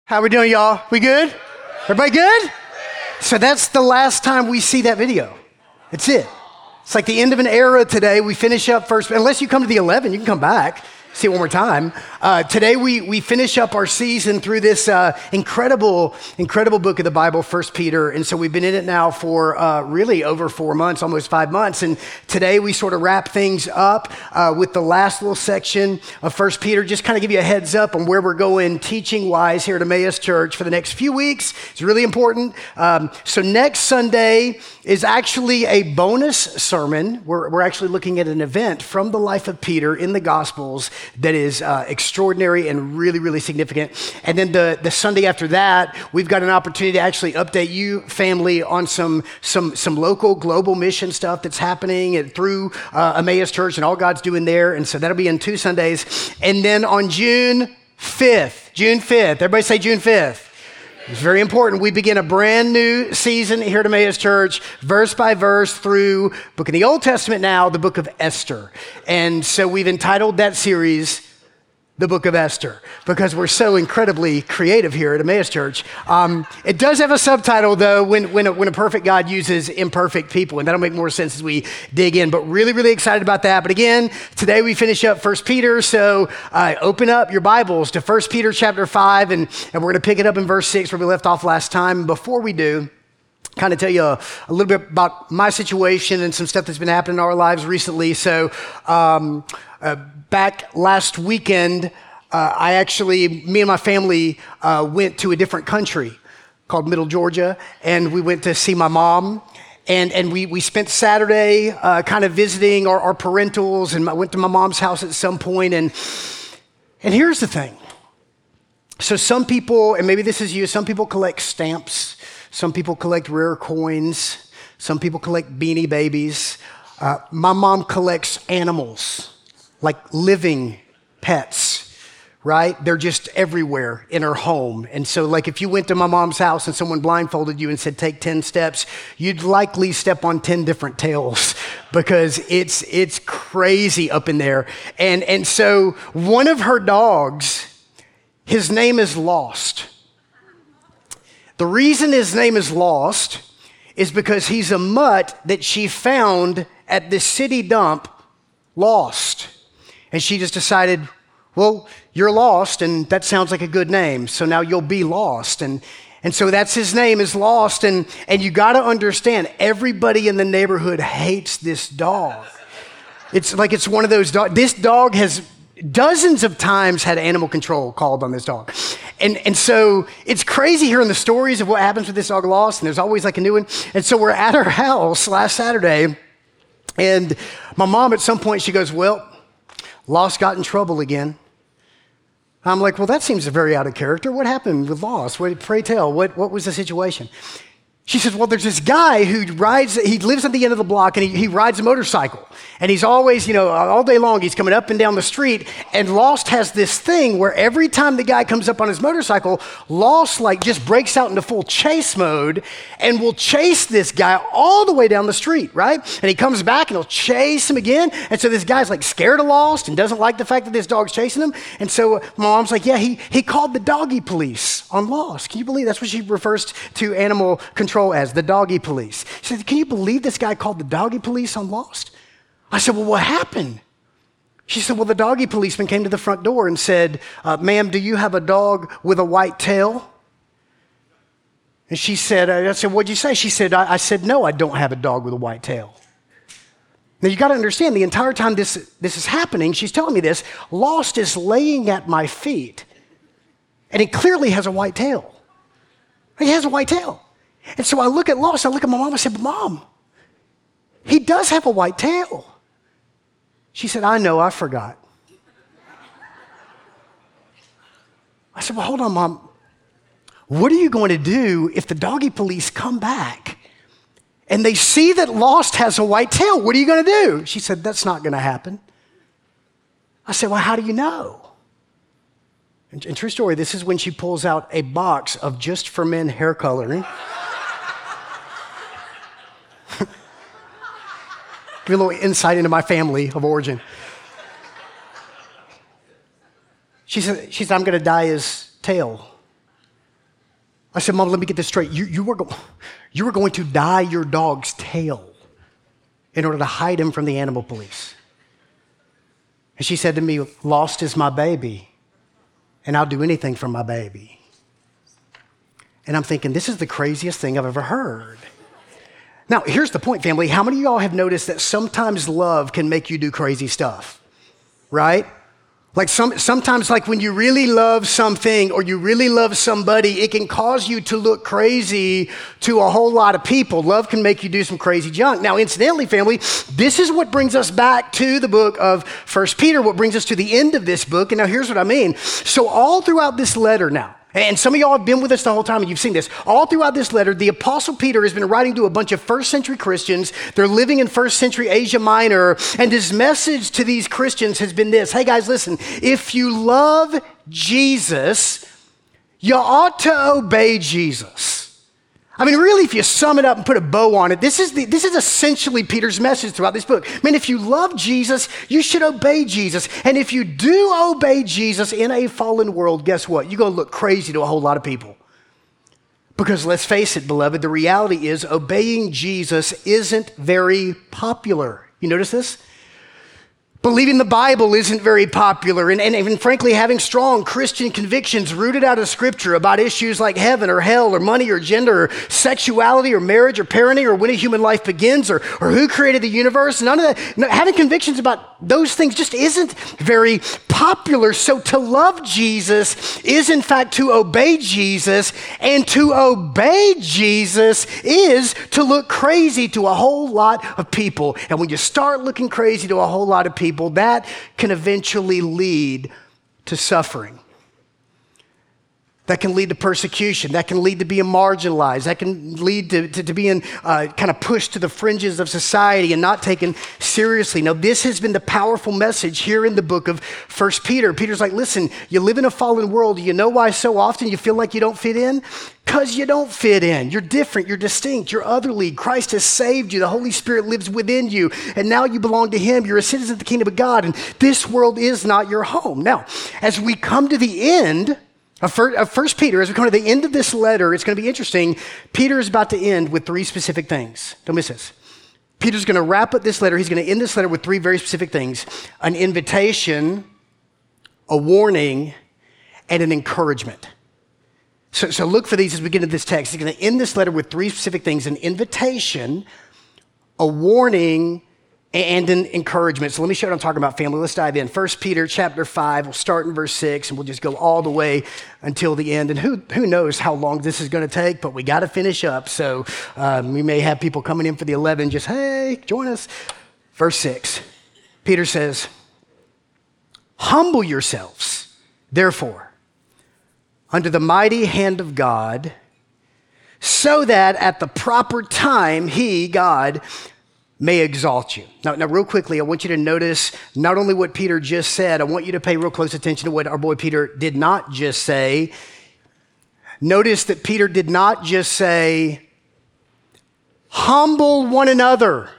How we doing, y'all? We good? Everybody good? So that's the last time we see that video. That's it. It's like the end of an era today. We finish up first, unless you come to the 11, you can come back, see it one more time. Today we finish up our season through this incredible book of the Bible, 1 Peter. And so we've been in it now for really over 4 months, almost 5 months. And today we sort of wrap things up with the last little section of 1 Peter. Just kind of give you a heads up on where we're going teaching-wise here at Emmaus Church for the next few weeks. It's really important. So next Sunday is actually a bonus sermon. We're actually looking at an event from the life of Peter in the Gospels that is extraordinary and really, really significant. And then the Sunday after that, we've got an opportunity to actually update you, family, on some local, global mission stuff that's happening through Emmaus Church and all God's doing there. And so that'll be in 2 Sundays. And then on June 5th, everybody say June 5th. It's very important. We begin a brand new season here at Emmaus Church, verse by verse through book in the Old Testament now, the book of Esther. And so we've entitled that series, The Book of Esther, because we're so incredibly creative here at Emmaus Church. It does have a subtitle, though, when a perfect God uses imperfect people, and that'll make more sense as we dig in, but really, really excited about that. But again, today we finish up 1 Peter, so open up your Bibles to 1 Peter chapter 5, and we're going to pick it up in verse 6 where we left off last time. Before we do, kind of tell you a little bit about my situation and some stuff that's been happening in our lives recently. So back last weekend, me and my family went to a different country called Middle Georgia, and we went to see my mom. And we spent Saturday kind of visiting our parentals, and I went to my mom's house at some point. And here's the thing. So some people, and maybe this is you, some people collect stamps. Some people collect rare coins. Some people collect Beanie Babies. My mom collects animals, like living pets, right? They're just everywhere in her home. And so like if you went to my mom's house and someone blindfolded you and said, take 10 steps, you'd likely step on 10 different tails because it's crazy up in there. And so one of her dogs, his name is Lost. The reason his name is Lost is because he's a mutt that she found at the city dump lost. And she just decided, well, you're lost, and that sounds like a good name, so now you'll be lost. And so that's his name is Lost, and you got to understand, everybody in the neighborhood hates this dog. It's like it's one of those dogs. This dog has dozens of times had animal control called on this dog. And so it's crazy hearing the stories of what happens with this dog Lost, and there's always like a new one. And so we're at her house last Saturday, and my mom at some point, she goes, well, Lost got in trouble again. I'm like, well, that seems very out of character. What happened with Lost? Pray tell, what was the situation? She says, well, there's this guy who he lives at the end of the block, and he rides a motorcycle. And he's always, all day long, he's coming up and down the street. And Lost has this thing where every time the guy comes up on his motorcycle, Lost just breaks out into full chase mode and will chase this guy all the way down the street, right? And he comes back and he'll chase him again. And so this guy's scared of Lost and doesn't like the fact that this dog's chasing him. And so my mom's like, yeah, he called the doggy police on Lost. Can you believe that's what she refers to animal control as, the doggy police? She said, can you believe this guy called the doggy police on Lost? I said, well, what happened? She said, well, the doggy policeman came to the front door and said, ma'am, do you have a dog with a white tail? And she said, I said, what'd you say? She said, I said, no, I don't have a dog with a white tail. Now, you got to understand, the entire time this is happening, she's telling me this, Lost is laying at my feet, and he clearly has a white tail. He has a white tail. And so I look at Lost, I look at my mom, I said, but Mom, he does have a white tail. She said, I know, I forgot. I said, well, hold on, Mom. What are you going to do if the doggy police come back and they see that Lost has a white tail? What are you going to do? She said, that's not going to happen. I said, well, how do you know? And true story, this is when she pulls out a box of Just for Men hair coloring. Give you a little insight into my family of origin. She said, I'm going to dye his tail. I said, Mom, let me get this straight. You were going to dye your dog's tail in order to hide him from the animal police. And she said to me, lost is my baby, and I'll do anything for my baby. And I'm thinking, this is the craziest thing I've ever heard. Now, here's the point, family. How many of y'all have noticed that sometimes love can make you do crazy stuff, right? Like sometimes like when you really love something or you really love somebody, it can cause you to look crazy to a whole lot of people. Love can make you do some crazy junk. Now, incidentally, family, this is what brings us back to the book of 1 Peter, what brings us to the end of this book. And now here's what I mean. So all throughout this letter now, and some of y'all have been with us the whole time and you've seen this. All throughout this letter, the Apostle Peter has been writing to a bunch of first century Christians. They're living in first century Asia Minor. And his message to these Christians has been this. Hey guys, listen, if you love Jesus, you ought to obey Jesus. I mean, really, if you sum it up and put a bow on it, this is essentially Peter's message throughout this book. I mean, if you love Jesus, you should obey Jesus. And if you do obey Jesus in a fallen world, guess what? You're going to look crazy to a whole lot of people. Because let's face it, beloved, the reality is obeying Jesus isn't very popular. You notice this? Believing the Bible isn't very popular, and even frankly, having strong Christian convictions rooted out of Scripture about issues like heaven or hell or money or gender or sexuality or marriage or parenting or when a human life begins or who created the universe, none of that. No, having convictions about those things just isn't very popular. So to love Jesus is in fact to obey Jesus, and to obey Jesus is to look crazy to a whole lot of people. And when you start looking crazy to a whole lot of people, that can eventually lead to suffering. That can lead to persecution. That can lead to being marginalized. That can lead to being kind of pushed to the fringes of society and not taken seriously. Now, this has been the powerful message here in the book of 1 Peter. Peter's like, listen, you live in a fallen world. You know why so often you feel like you don't fit in? Because you don't fit in. You're different. You're distinct. You're otherly. Christ has saved you. The Holy Spirit lives within you. And now you belong to Him. You're a citizen of the kingdom of God. And this world is not your home. Now, as we come to the end of 1 Peter, as we come to the end of this letter, it's going to be interesting. Peter is about to end with three specific things. Don't miss this. Peter's going to wrap up this letter. He's going to end this letter with three very specific things: an invitation, a warning, and an encouragement. So look for these as we get into this text. He's going to end this letter with three specific things: an invitation, a warning, and an encouragement. So let me show you what I'm talking about, family. Let's dive in. 1 Peter chapter 5, we'll start in verse 6, and we'll just go all the way until the end. And who knows how long this is going to take, but we got to finish up. So we may have people coming in for the 11, just, hey, join us. Verse 6, Peter says, humble yourselves, therefore, under the mighty hand of God, so that at the proper time He, God, may exalt you. Now, real quickly, I want you to notice not only what Peter just said, I want you to pay real close attention to what our boy Peter did not just say. Notice that Peter did not just say, humble one another.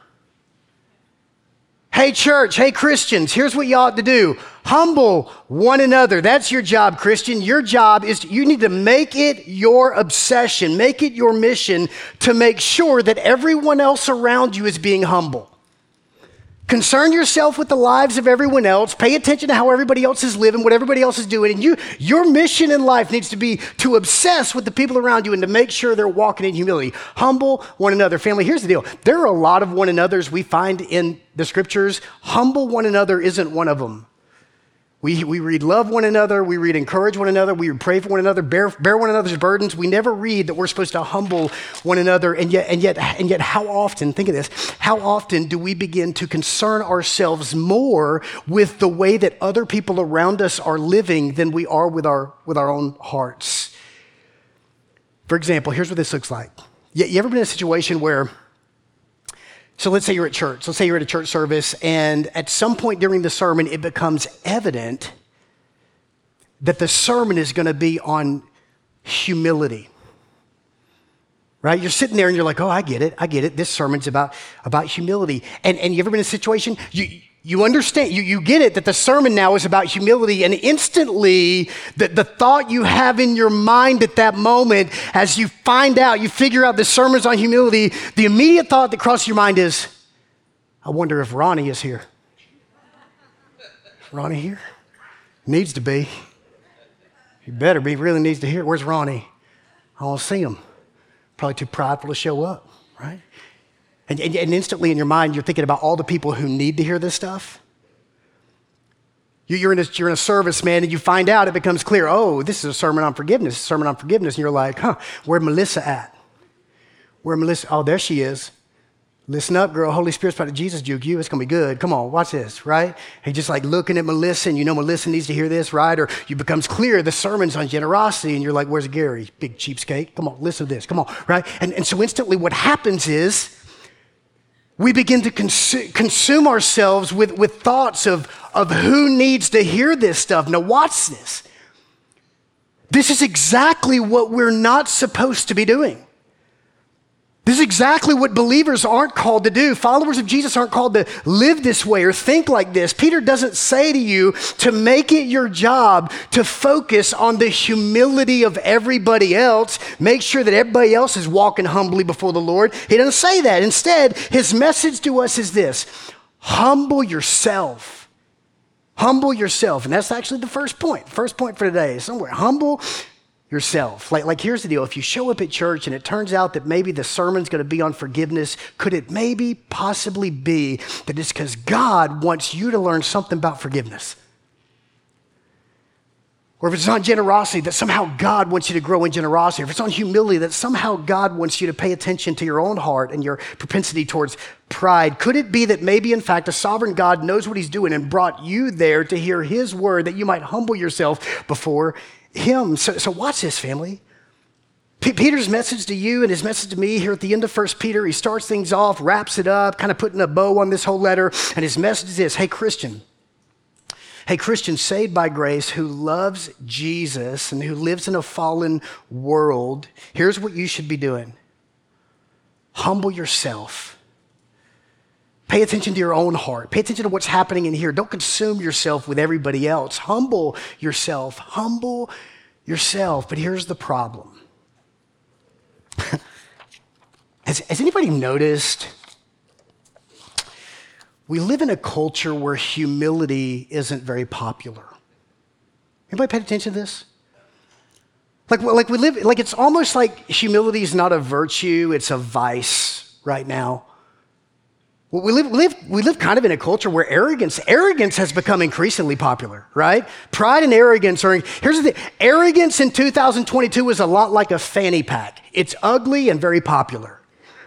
Hey church, hey Christians, here's what you ought to do. Humble one another. That's your job, Christian. Your job is you need to make it your obsession, make it your mission to make sure that everyone else around you is being humble. Concern yourself with the lives of everyone else. Pay attention to how everybody else is living, what everybody else is doing. And your mission in life needs to be to obsess with the people around you and to make sure they're walking in humility. Humble one another. Family, here's the deal. There are a lot of one another's we find in the scriptures. Humble one another isn't one of them. We read love one another, we read encourage one another, we pray for one another, bear one another's burdens. We never read that we're supposed to humble one another. And yet how often, think of this, how often do we begin to concern ourselves more with the way that other people around us are living than we are with our own hearts? For example, here's what this looks like. You ever been in a situation where, so let's say you're at church. Let's say you're at a church service, and at some point during the sermon, it becomes evident that the sermon is going to be on humility. Right? You're sitting there and you're like, oh, I get it. This sermon's about humility. And you ever been in a situation, you You understand, you get it that the sermon now is about humility, and instantly the thought you have in your mind at that moment, as you find out, you figure out the sermon's on humility, the immediate thought that crosses your mind is, I wonder if Ronnie is here. Is Ronnie here? Needs to be. He better be, really needs to hear it. Where's Ronnie? I want to see him. Probably too prideful to show up, right? And instantly in your mind, you're thinking about all the people who need to hear this stuff. You're in a service, man, and you find out, it becomes clear, oh, this is a sermon on forgiveness, And you're like, where'd Melissa at? Where Melissa? Oh, there she is. Listen up, girl. Holy Spirit's about to Jesus juke you. It's going to be good. Come on, watch this, right? And just like looking at Melissa, and you know Melissa needs to hear this, right? Or it becomes clear the sermon's on generosity, and you're like, where's Gary? Big cheapskate. Come on, listen to this. Come on, right? And so instantly what happens is we begin to consume ourselves with thoughts of who needs to hear this stuff. Now watch this. This is exactly what we're not supposed to be doing. This is exactly what believers aren't called to do. Followers of Jesus aren't called to live this way or think like this. Peter doesn't say to you to make it your job to focus on the humility of everybody else. Make sure that everybody else is walking humbly before the Lord. He doesn't say that. Instead, his message to us is this: humble yourself. Humble yourself. And that's actually the first point. First point for today is somewhere. Humble yourself. Like here's the deal. If you show up at church and it turns out that maybe the sermon's going to be on forgiveness, could it maybe possibly be that it's because God wants you to learn something about forgiveness? Or if it's on generosity, that somehow God wants you to grow in generosity. Or if it's on humility, that somehow God wants you to pay attention to your own heart and your propensity towards pride. Could it be that maybe, in fact, a sovereign God knows what he's doing and brought you there to hear his word, that you might humble yourself before him? So watch this, family. Peter's message to you and his message to me here at the end of 1 Peter, he starts things off, wraps it up, kind of putting a bow on this whole letter. And his message is this: hey, Christian, saved by grace, who loves Jesus and who lives in a fallen world, here's what you should be doing. Humble yourself. Pay attention to your own heart. Pay attention to what's happening in here. Don't consume yourself with everybody else. Humble yourself. Humble yourself. But here's the problem. Has anybody noticed we live in a culture where humility isn't very popular? Anybody paid attention to this? Like we live, like it's almost like humility is not a virtue, it's a vice right now. Well, we live kind of in a culture where arrogance has become increasingly popular, right? Pride and arrogance here's the thing, arrogance in 2022 is a lot like a fanny pack. It's ugly and very popular.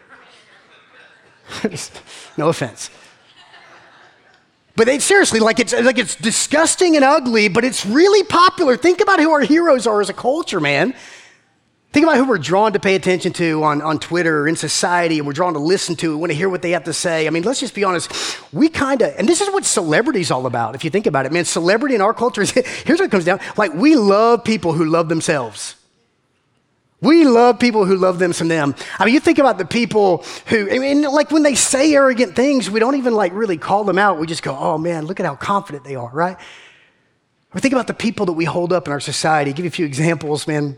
No offense. But seriously, it's disgusting and ugly, but it's really popular. Think about who our heroes are as a culture, man. Think about who we're drawn to pay attention to on Twitter or in society, and we're drawn to listen to, want to hear what they have to say. I mean, let's just be honest. And this is what celebrity's all about, if you think about it. Man, celebrity in our culture, here's what it comes down. Like, we love people who love themselves. We love people who love them some them. I mean, you think about the people who, like when they say arrogant things, we don't even like really call them out. We just go, oh man, look at how confident they are, right? Or think about the people that we hold up in our society. I'll give you a few examples, man.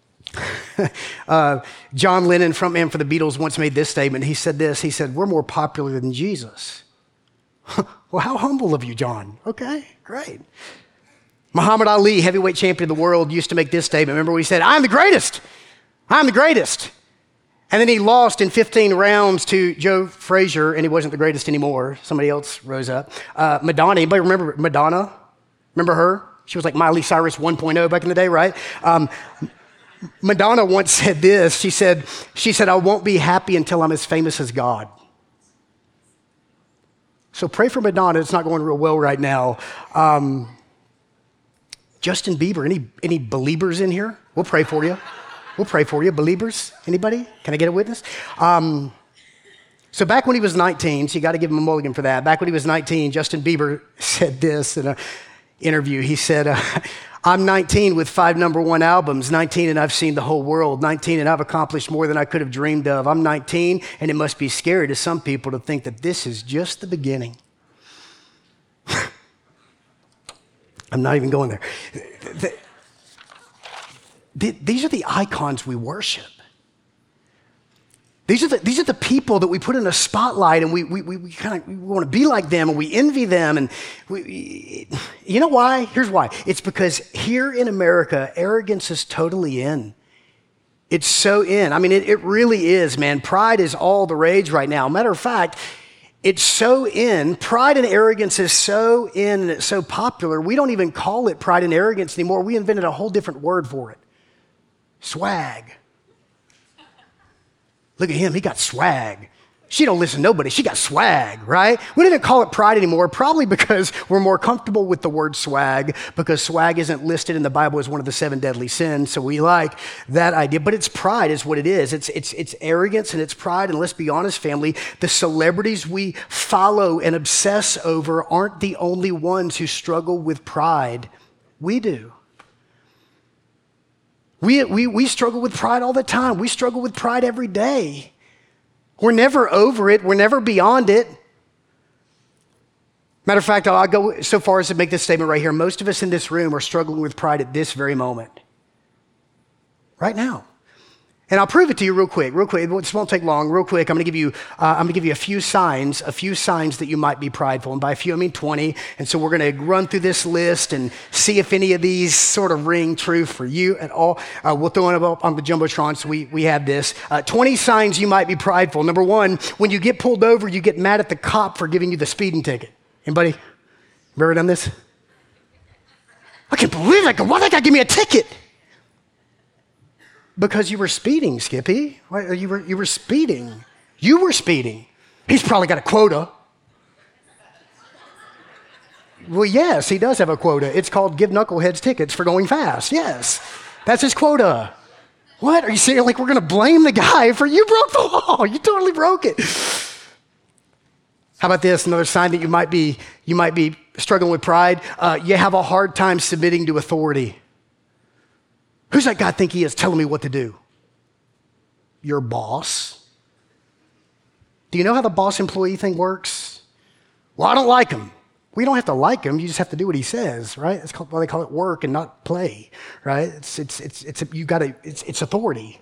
John Lennon, frontman for the Beatles, once made this statement. He said this, he said, we're more popular than Jesus. Well, how humble of you, John. Okay, great. Muhammad Ali, heavyweight champion of the world, used to make this statement. Remember what he said? I'm the greatest. I'm the greatest. And then he lost in 15 rounds to Joe Frazier, and he wasn't the greatest anymore. Somebody else rose up. Madonna, anybody remember Madonna? Remember her? She was like Miley Cyrus 1.0 back in the day, right? Madonna once said this. She said, I won't be happy until I'm as famous as God. So pray for Madonna. It's not going real well right now. Justin Bieber, any believers in here? We'll pray for you. We'll pray for you. Believers? Anybody? Can I get a witness? So back when he was 19, so you got to give him a mulligan for that. Back when he was 19, Justin Bieber said this in an interview. He said, I'm 19 with 5 #1 albums, 19 and I've seen the whole world, 19 and I've accomplished more than I could have dreamed of. I'm 19 and it must be scary to some people to think that this is just the beginning. I'm not even going there. These are the icons we worship. These are the people that we put in a spotlight, and we want to be like them, and we envy them. And you know why? Here's why. It's because here in America, arrogance is totally in. It's so in. I mean, it really is, man. Pride is all the rage right now. Matter of fact, it's so in. Pride and arrogance is so in, and it's so popular. We don't even call it pride and arrogance anymore. We invented a whole different word for it. Swag. Look at him, he got swag. She don't listen to nobody, she got swag, right? We don't even call it pride anymore, probably because we're more comfortable with the word swag, because swag isn't listed in the Bible as one of the 7 deadly sins, so we like that idea. But it's pride is what it is. It's arrogance and it's pride, and let's be honest, family, the celebrities we follow and obsess over aren't the only ones who struggle with pride. We do. We struggle with pride all the time. We struggle with pride every day. We're never over it. We're never beyond it. Matter of fact, I'll go so far as to make this statement right here. Most of us in this room are struggling with pride at this very moment. Right now. And I'll prove it to you real quick. This won't take long. Real quick, I'm going to give you a few signs that you might be prideful. And by a few, I mean 20. And so we're going to run through this list and see if any of these sort of ring true for you at all. We'll throw it up on the Jumbotron, so we have this. 20 signs you might be prideful. Number 1, when you get pulled over, you get mad at the cop for giving you the speeding ticket. Anybody ever done this? I can't believe it. Why that guy give me a ticket? Because you were speeding, Skippy. You were speeding. You were speeding. He's probably got a quota. Well, yes, he does have a quota. It's called give knuckleheads tickets for going fast. Yes, that's his quota. What? Are you saying like we're going to blame the guy for you broke the law? You totally broke it. How about this? Another sign that you might be struggling with pride. You have a hard time submitting to authority. Who's that guy think he is telling me what to do? Your boss. Do you know how the boss-employee thing works? Well, I don't like him. We don't have to like him. You just have to do what he says, right? It's called, well, they call it work and not play, right? It's authority.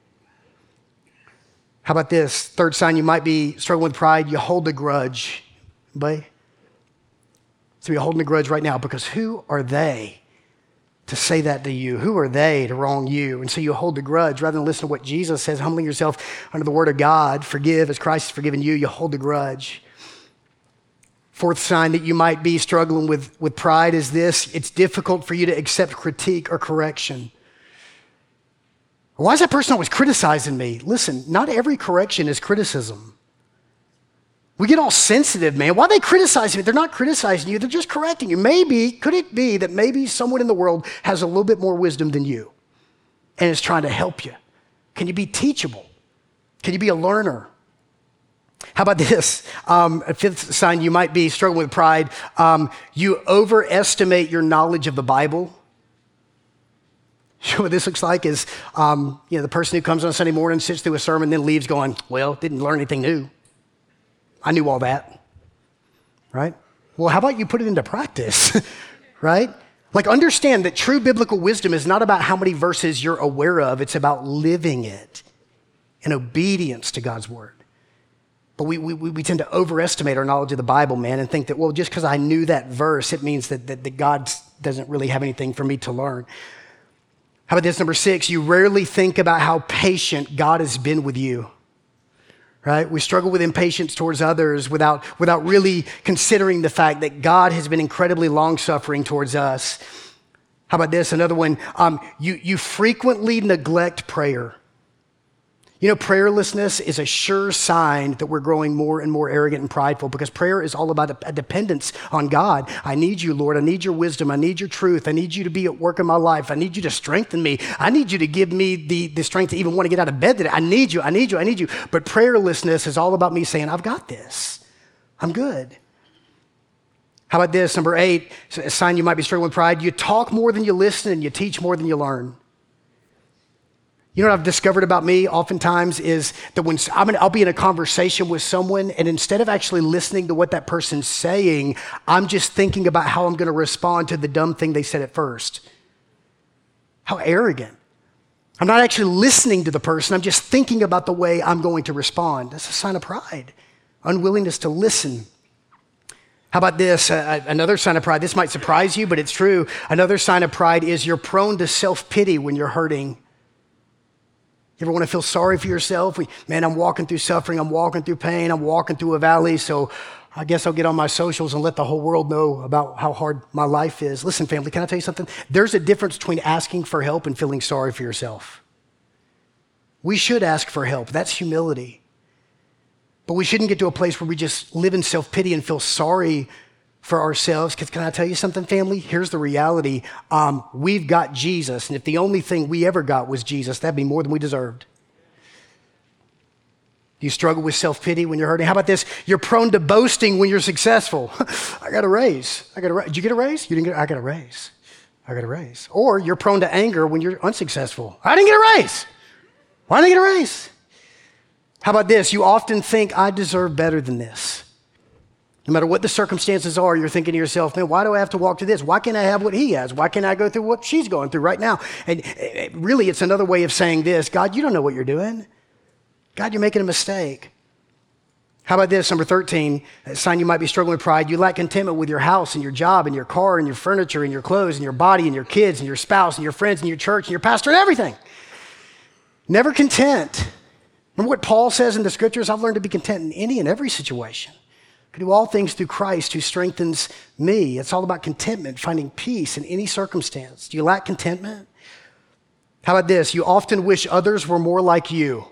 How about this? Third sign you might be struggling with pride. You hold a grudge. Anybody? So you're holding a grudge right now because who are they to say that to you? Who are they to wrong you? And so you hold the grudge rather than listen to what Jesus says, humbling yourself under the word of God, forgive as Christ has forgiven you, you hold the grudge. Fourth sign that you might be struggling with pride is this: it's difficult for you to accept critique or correction. Why is that person always criticizing me? Listen, not every correction is criticism. We get all sensitive, man. Why are they criticizing me? They're not criticizing you. They're just correcting you. Could it be that maybe someone in the world has a little bit more wisdom than you and is trying to help you? Can you be teachable? Can you be a learner? How about this? A fifth sign you might be struggling with pride. You overestimate your knowledge of the Bible. What this looks like is the person who comes on Sunday morning, sits through a sermon, then leaves going, well, didn't learn anything new. I knew all that, right? Well, how about you put it into practice, right? Like understand that true biblical wisdom is not about how many verses you're aware of. It's about living it in obedience to God's word. But we tend to overestimate our knowledge of the Bible, man, and think that, well, just because I knew that verse, it means that God doesn't really have anything for me to learn. How about this, number 6? You rarely think about how patient God has been with you. Right? We struggle with impatience towards others without really considering the fact that God has been incredibly long-suffering towards us. How about this? Another one, you frequently neglect prayer. You know, prayerlessness is a sure sign that we're growing more and more arrogant and prideful, because prayer is all about a dependence on God. I need you, Lord. I need your wisdom. I need your truth. I need you to be at work in my life. I need you to strengthen me. I need you to give me the strength to even want to get out of bed today. I need you. But prayerlessness is all about me saying, I've got this. I'm good. How about this? Number 8, a sign you might be struggling with pride. You talk more than you listen and you teach more than you learn. You know what I've discovered about me oftentimes is that when I'll be in a conversation with someone, and instead of actually listening to what that person's saying, I'm just thinking about how I'm going to respond to the dumb thing they said at first. How arrogant. I'm not actually listening to the person. I'm just thinking about the way I'm going to respond. That's a sign of pride, unwillingness to listen. How about this? Another sign of pride. This might surprise you, but it's true. Another sign of pride is you're prone to self-pity when you're hurting. You ever want to feel sorry for yourself? Man, I'm walking through suffering. I'm walking through pain. I'm walking through a valley. So I guess I'll get on my socials and let the whole world know about how hard my life is. Listen, family, can I tell you something? There's a difference between asking for help and feeling sorry for yourself. We should ask for help. That's humility. But we shouldn't get to a place where we just live in self-pity and feel sorry for ourselves. Because can I tell you something, family? Here's the reality. We've got Jesus. And if the only thing we ever got was Jesus, that'd be more than we deserved. Do you struggle with self-pity when you're hurting? How about this? You're prone to boasting when you're successful. I got a raise. Did you get a raise? You didn't get. I got a raise. I got a raise. Or you're prone to anger when you're unsuccessful. I didn't get a raise. Why didn't I get a raise? How about this? You often think, I deserve better than this. No matter what the circumstances are, you're thinking to yourself, man, why do I have to walk through this? Why can't I have what he has? Why can't I go through what she's going through right now? And really, it's another way of saying this. God, you don't know what you're doing. God, you're making a mistake. How about this? Number 13, a sign you might be struggling with pride. You lack contentment with your house and your job and your car and your furniture and your clothes and your body and your kids and your spouse and your friends and your church and your pastor and everything. Never content. Remember what Paul says in the scriptures? I've learned to be content in any and every situation. I can do all things through Christ who strengthens me. It's all about contentment, finding peace in any circumstance. Do you lack contentment? How about this? You often wish others were more like you.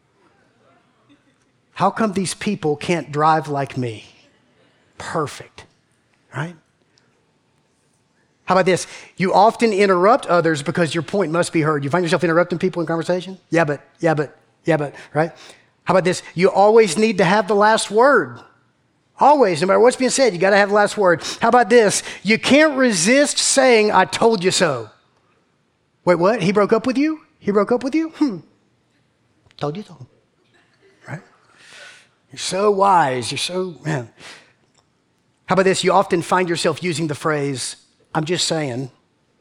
How come these people can't drive like me? Perfect, right? How about this? You often interrupt others because your point must be heard. You find yourself interrupting people in conversation? Yeah, but, right? How about this? You always need to have the last word. Always, no matter what's being said, you got to have the last word. How about this? You can't resist saying, I told you so. Wait, what? He broke up with you? He broke up with you? Told you so. Right? You're so wise. You're so, man. How about this? You often find yourself using the phrase, I'm just saying.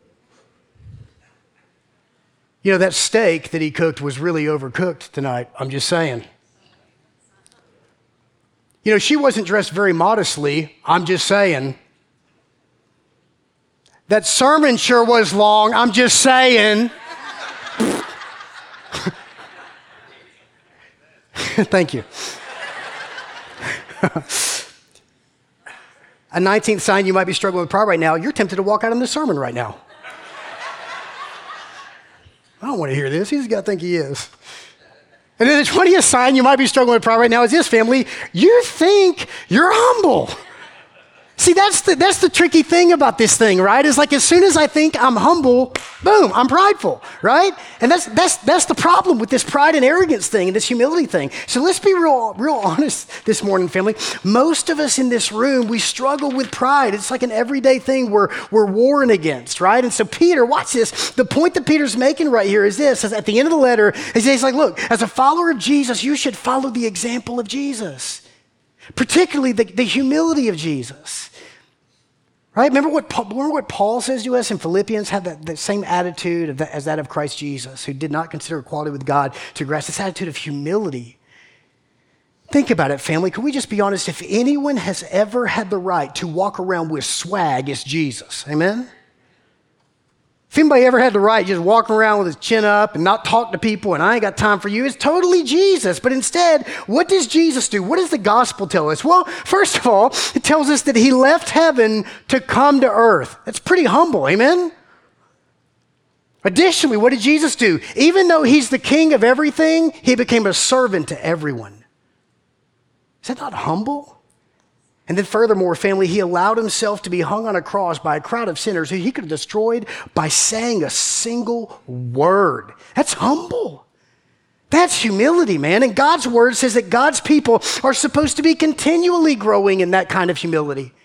You know, that steak that he cooked was really overcooked tonight. I'm just saying. You know, she wasn't dressed very modestly. I'm just saying. That sermon sure was long. I'm just saying. Thank you. A 19th sign you might be struggling with pride right now. You're tempted to walk out in the sermon right now. I don't want to hear this. He's got to think he is. And then the 20th sign you might be struggling with pride right now is this, family. You think you're humble. See, that's the tricky thing about this thing, right? Is like as soon as I think I'm humble, boom, I'm prideful, right? And that's the problem with this pride and arrogance thing and this humility thing. So let's be real honest this morning, family. Most of us in this room, we struggle with pride. It's like an everyday thing we're warring against, right? And so Peter, watch this. The point that Peter's making right here is this. At the end of the letter, he's like, look, as a follower of Jesus, you should follow the example of Jesus, particularly the humility of Jesus. Right? Remember what Paul says to us in Philippians? Have the same attitude as that of Christ Jesus, who did not consider equality with God to grasp, this attitude of humility. Think about it, family. Can we just be honest? If anyone has ever had the right to walk around with swag, it's Jesus. Amen? If anybody ever had the right just walking around with his chin up and not talk to people and I ain't got time for you, it's totally Jesus. But instead, what does Jesus do? What does the gospel tell us? Well, first of all, it tells us that he left heaven to come to earth. That's pretty humble, amen? Additionally, what did Jesus do? Even though he's the king of everything, he became a servant to everyone. Is that not humble? And then furthermore, family, he allowed himself to be hung on a cross by a crowd of sinners who he could have destroyed by saying a single word. That's humble. That's humility, man. And God's word says that God's people are supposed to be continually growing in that kind of humility.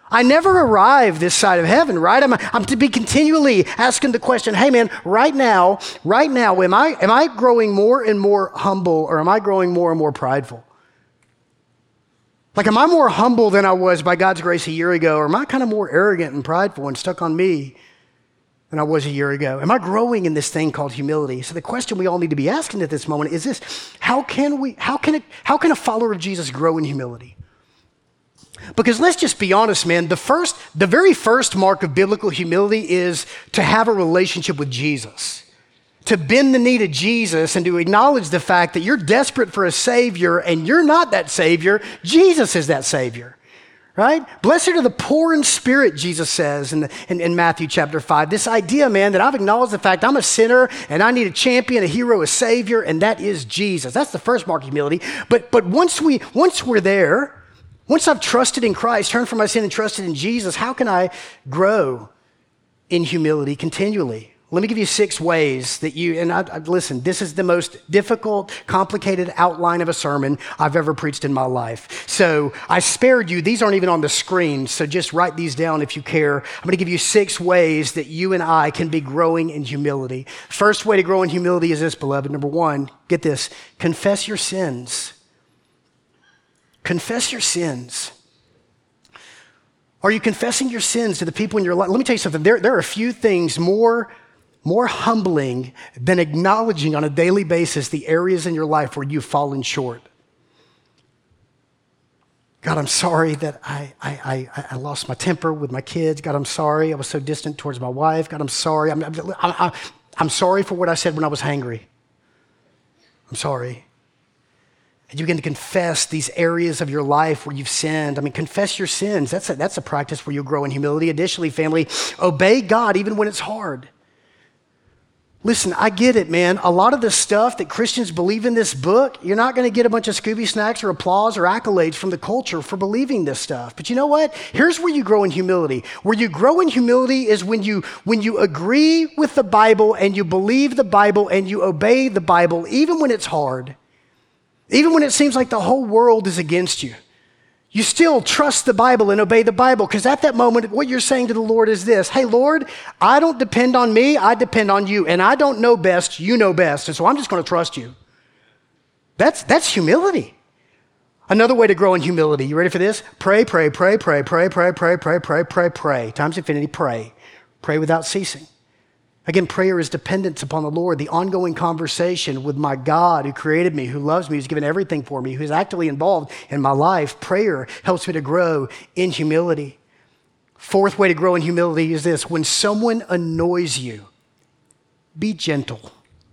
I never arrive this side of heaven, right? I'm to be continually asking the question, hey man, right now, am I growing more and more humble, or am I growing more and more prideful? Like, am I more humble than I was by God's grace a year ago, or am I kind of more arrogant and prideful and stuck on me than I was a year ago? Am I growing in this thing called humility? So the question we all need to be asking at this moment is this: how can a follower of Jesus grow in humility? Because let's just be honest, man, the very first mark of biblical humility is to have a relationship with Jesus, to bend the knee to Jesus and to acknowledge the fact that you're desperate for a Savior and you're not that Savior. Jesus is that Savior, right? Blessed are the poor in spirit, Jesus says in Matthew chapter 5. This idea, man, that I've acknowledged the fact I'm a sinner and I need a champion, a hero, a Savior, and that is Jesus. That's the first mark of humility. But once we're there, once I've trusted in Christ, turned from my sin and trusted in Jesus, how can I grow in humility continually? Let me give you 6 ways that listen, this is the most difficult, complicated outline of a sermon I've ever preached in my life. So I spared you. These aren't even on the screen, so just write these down if you care. I'm going to give you 6 ways that you and I can be growing in humility. First way to grow in humility is this, beloved. Number 1, get this, confess your sins. Confess your sins. Are you confessing your sins to the people in your life? Let me tell you something. There are a few things more humbling than acknowledging on a daily basis the areas in your life where you've fallen short. God, I'm sorry that I lost my temper with my kids. God, I'm sorry I was so distant towards my wife. God, I'm sorry. I'm sorry for what I said when I was hangry. I'm sorry. And you begin to confess these areas of your life where you've sinned. I mean, confess your sins. That's a practice where you'll grow in humility. Additionally, family, obey God even when it's hard. Listen, I get it, man. A lot of the stuff that Christians believe in this book, you're not going to get a bunch of Scooby snacks or applause or accolades from the culture for believing this stuff. But you know what? Here's where you grow in humility. Where you grow in humility is when you agree with the Bible and you believe the Bible and you obey the Bible, even when it's hard. Even when it seems like the whole world is against you, you still trust the Bible and obey the Bible, because at that moment, what you're saying to the Lord is this: hey, Lord, I don't depend on me, I depend on you, and I don't know best, you know best, and so I'm just going to trust you. That's humility. Another way to grow in humility, you ready for this? Pray, pray, pray, pray, pray, pray, pray, pray, pray, pray, pray. Times infinity, pray. Pray without ceasing. Again, prayer is dependence upon the Lord, the ongoing conversation with my God who created me, who loves me, who's given everything for me, who's actively involved in my life. Prayer helps me to grow in humility. 4th way to grow in humility is this: when someone annoys you, be gentle.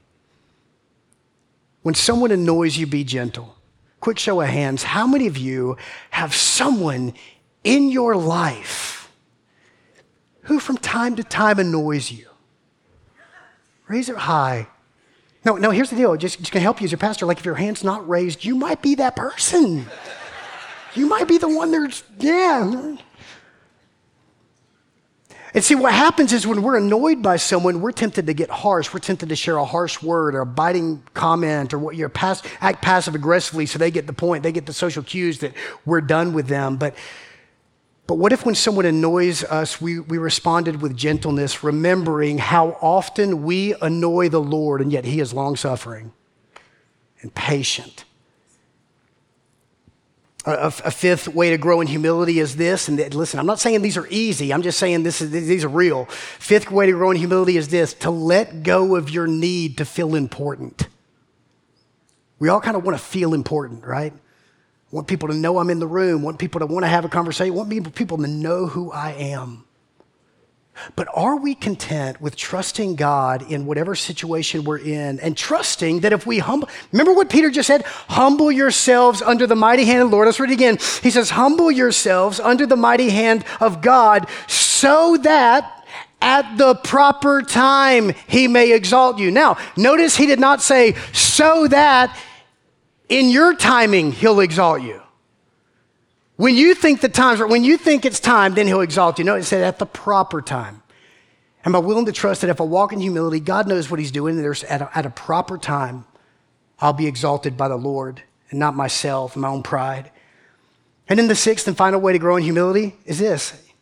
When someone annoys you, be gentle. Quick show of hands, how many of you have someone in your life who from time to time annoys you? Raise it high. No, here's the deal. Just going to help you as your pastor. Like, if your hand's not raised, you might be that person. You might be the one yeah. And see, what happens is when we're annoyed by someone, we're tempted to get harsh. We're tempted to share a harsh word or a biting comment, or what act passive aggressively so they get the point. They get the social cues that we're done with them. But what if when someone annoys us, we responded with gentleness, remembering how often we annoy the Lord, and yet he is long-suffering and patient. A 5th way to grow in humility is this, and listen, I'm not saying these are easy. I'm just saying these are real. 5th way to grow in humility is this: to let go of your need to feel important. We all kind of want to feel important, right? Want people to know I'm in the room, want people to want to have a conversation, want people to know who I am. But are we content with trusting God in whatever situation we're in, and trusting that if we remember what Peter just said? Humble yourselves under the mighty hand of the Lord. Let's read it again. He says, humble yourselves under the mighty hand of God, so that at the proper time he may exalt you. Now, notice he did not say, so that in your timing, he'll exalt you. When you think the time's right, when you think it's time, then he'll exalt you. No, it said at the proper time. Am I willing to trust that if I walk in humility, God knows what he's doing, and there's at a proper time, I'll be exalted by the Lord and not myself and my own pride. And then the 6th and final way to grow in humility is this: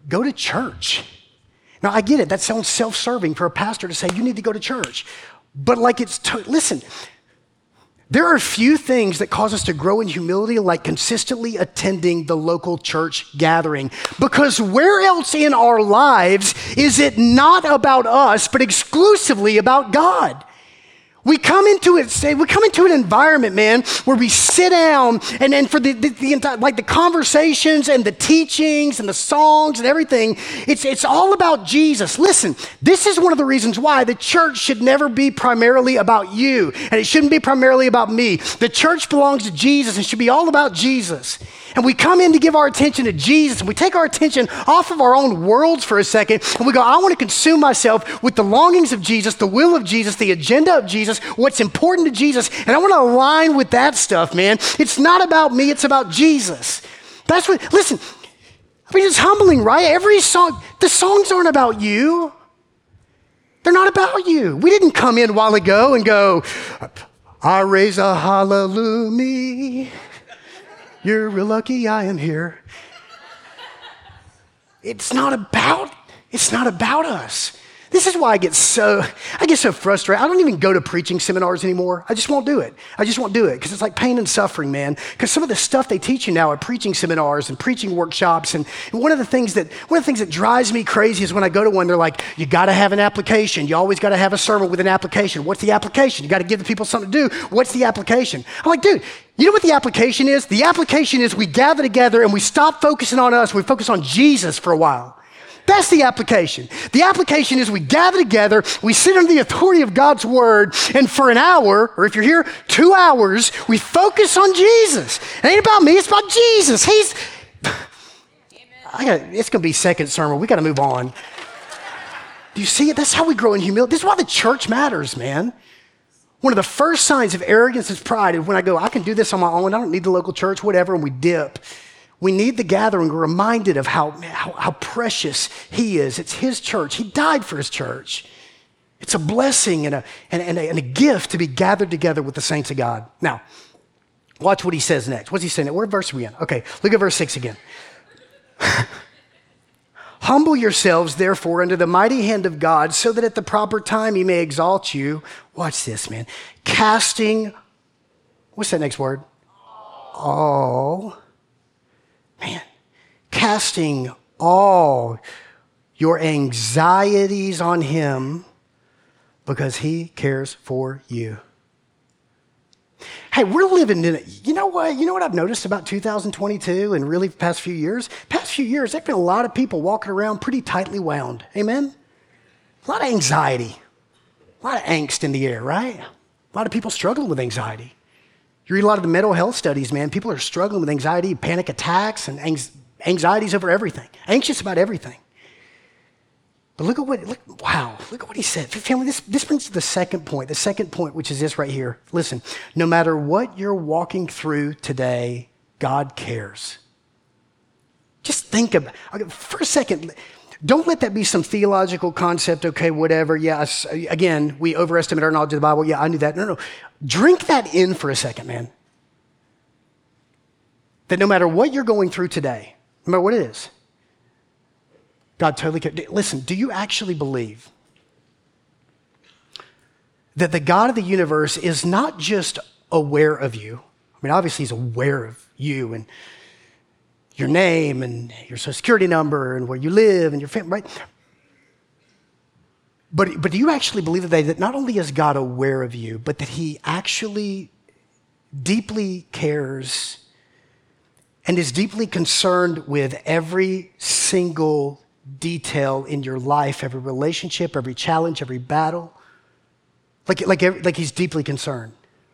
go to church. Now, I get it. That sounds self-serving for a pastor to say, you need to go to church. But listen, there are few things that cause us to grow in humility like consistently attending the local church gathering. Because where else in our lives is it not about us, but exclusively about God? We come into an environment, man, where we sit down and then for the entire, like the conversations and the teachings and the songs and everything, it's all about Jesus. Listen, this is one of the reasons why the church should never be primarily about you, and it shouldn't be primarily about me. The church belongs to Jesus and should be all about Jesus. And we come in to give our attention to Jesus, and we take our attention off of our own worlds for a second, and we go, I want to consume myself with the longings of Jesus, the will of Jesus, the agenda of Jesus, what's important to Jesus, and I want to align with that stuff, man. It's not about me, it's about Jesus. Listen, I mean, it's humbling, right? The songs aren't about you. They're not about you. We didn't come in a while ago and go, I raise a hallelujah. You're real lucky I am here. It's not about us. This is why I get so frustrated. I don't even go to preaching seminars anymore. I just won't do it. Because it's like pain and suffering, man. Because some of the stuff they teach you now at preaching seminars and preaching workshops, and one of the things that drives me crazy is when I go to one, they're like, you got to have an application. You always got to have a sermon with an application. What's the application? You got to give the people something to do. What's the application? I'm like, dude, you know what the application is? The application is we gather together and we stop focusing on us. We focus on Jesus for a while. That's the application. The application is we gather together, we sit under the authority of God's word, and for an hour, or if you're here, 2 hours, we focus on Jesus. It ain't about me, it's about Jesus. It's going to be second sermon. We got to move on. Do you see it? That's how we grow in humility. This is why the church matters, man. One of the first signs of arrogance is pride. And when I go, I can do this on my own, I don't need the local church, whatever, and we dip. We need the gathering. We're reminded of how precious he is. It's his church. He died for his church. It's a blessing and a gift to be gathered together with the saints of God. Now, watch what he says next. What's he saying? What verse are we in? Okay, look at verse 6 again. Humble yourselves, therefore, under the mighty hand of God, so that at the proper time he may exalt you. Watch this, man. Casting, what's that next word? Casting all your anxieties on him because he cares for you. Hey, we're living in it. You know what I've noticed about 2022 and really the past few years? There's been a lot of people walking around pretty tightly wound. Amen? A lot of anxiety, a lot of angst in the air, right? A lot of people struggling with anxiety. You read a lot of the mental health studies, man. People are struggling with anxiety, panic attacks, and anxieties over everything, anxious about everything. But look at what he said. Family, this brings to the second point, which is this right here. Listen, no matter what you're walking through today, God cares. Just think about it. For a second, don't let that be some theological concept, okay, whatever. Yes, again, we overestimate our knowledge of the Bible. Yeah, I knew that. No. Drink that in for a second, man. That no matter what you're going through today, no matter what it is, God totally cares. Listen, do you actually believe that the God of the universe is not just aware of you? I mean, obviously he's aware of you and your name and your social security number and where you live and your family, right? But do you actually believe today that not only is God aware of you, but that he actually deeply cares and is deeply concerned with every single detail in your life, every relationship, every challenge, every battle? Like he's deeply concerned.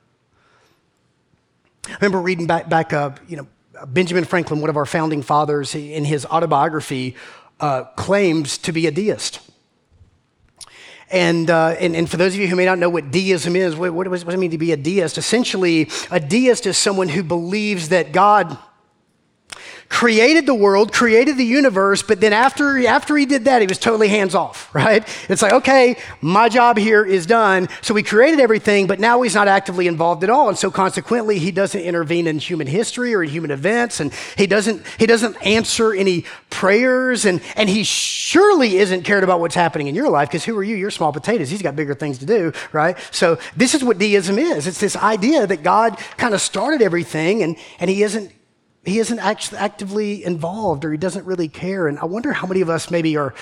I remember reading back Benjamin Franklin, one of our founding fathers, in his autobiography, claims to be a deist. And for those of you who may not know what deism is, what does it mean to be a deist? Essentially, a deist is someone who believes that God created the world, created the universe, but then after he did that, he was totally hands off, right? It's like, okay, my job here is done. So he created everything, but now he's not actively involved at all. And so consequently, he doesn't intervene in human history or in human events, and he doesn't answer any prayers, and he surely isn't cared about what's happening in your life, because who are you? You're small potatoes. He's got bigger things to do, right? So this is what deism is. It's this idea that God kind of started everything, and he isn't actually actively involved, or he doesn't really care. And I wonder how many of us maybe are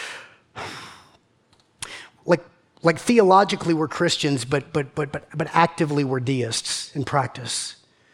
like theologically we're Christians, but actively we're deists in practice.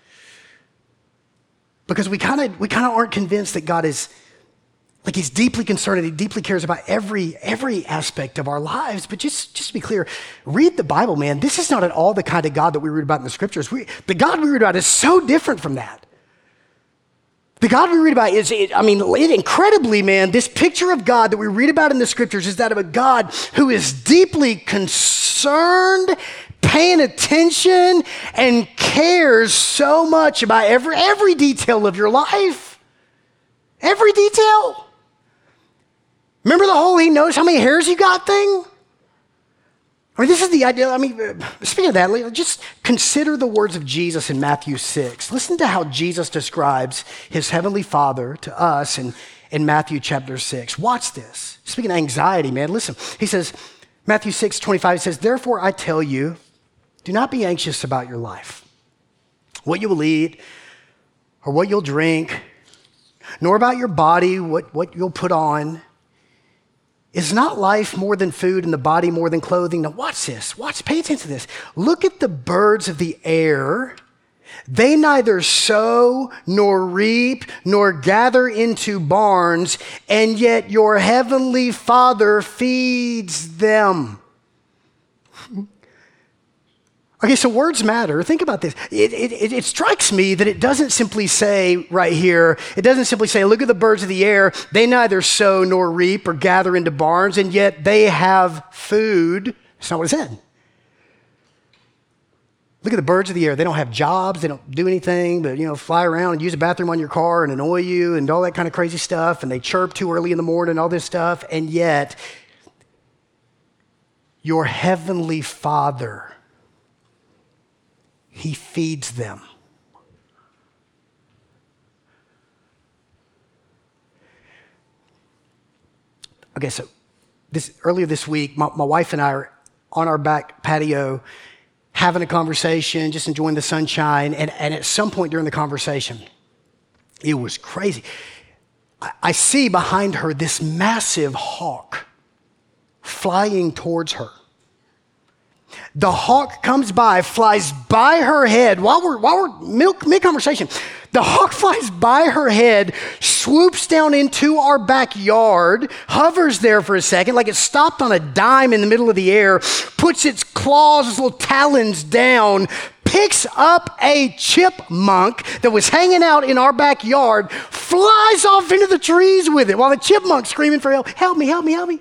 Because we kind of aren't convinced that God is, like, he's deeply concerned and he deeply cares about every aspect of our lives. But just to be clear, read the Bible, man. This is not at all the kind of God that we read about in the scriptures. The God we read about is so different from that. The God we read about incredibly, man, this picture of God that we read about in the scriptures is that of a God who is deeply concerned, paying attention, and cares so much about every detail of your life. Every detail. Remember the whole he knows how many hairs you got thing? I mean, this is the idea. I mean, speaking of that, just consider the words of Jesus in Matthew 6. Listen to how Jesus describes his heavenly Father to us in Matthew chapter 6. Watch this. Speaking of anxiety, man, listen. He says, Matthew 6:25, he says, "Therefore I tell you, do not be anxious about your life, what you will eat or what you'll drink, nor about your body, what you'll put on. Is not life more than food and the body more than clothing?" Now watch this. Pay attention to this. "Look at the birds of the air. They neither sow nor reap nor gather into barns, and yet your heavenly Father feeds them." Okay, so words matter. Think about this. It strikes me that it doesn't simply say right here, it doesn't simply say, look at the birds of the air. They neither sow nor reap or gather into barns, and yet they have food. That's not what it said. Look at the birds of the air. They don't have jobs. They don't do anything but, fly around and use a bathroom on your car and annoy you and all that kind of crazy stuff. And they chirp too early in the morning and all this stuff. And yet, your heavenly Father, he feeds them. Okay, so earlier this week, my wife and I are on our back patio having a conversation, just enjoying the sunshine. And at some point during the conversation, it was crazy. I see behind her this massive hawk flying towards her. The hawk comes by, flies by her head while we're mid-conversation. The hawk flies by her head, swoops down into our backyard, hovers there for a second, like it stopped on a dime in the middle of the air, puts its claws, its little talons down, picks up a chipmunk that was hanging out in our backyard, flies off into the trees with it while the chipmunk's screaming for help. Help me, help me, help me.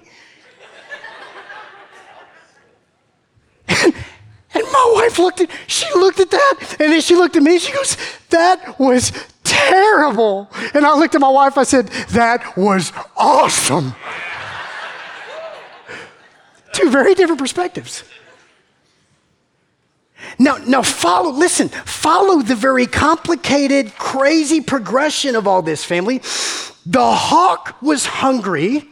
And my wife looked at that, and then she looked at me, she goes, "That was terrible." And I looked at my wife, I said, "That was awesome." Two very different perspectives. Now follow the very complicated, crazy progression of all this, family. The hawk was hungry.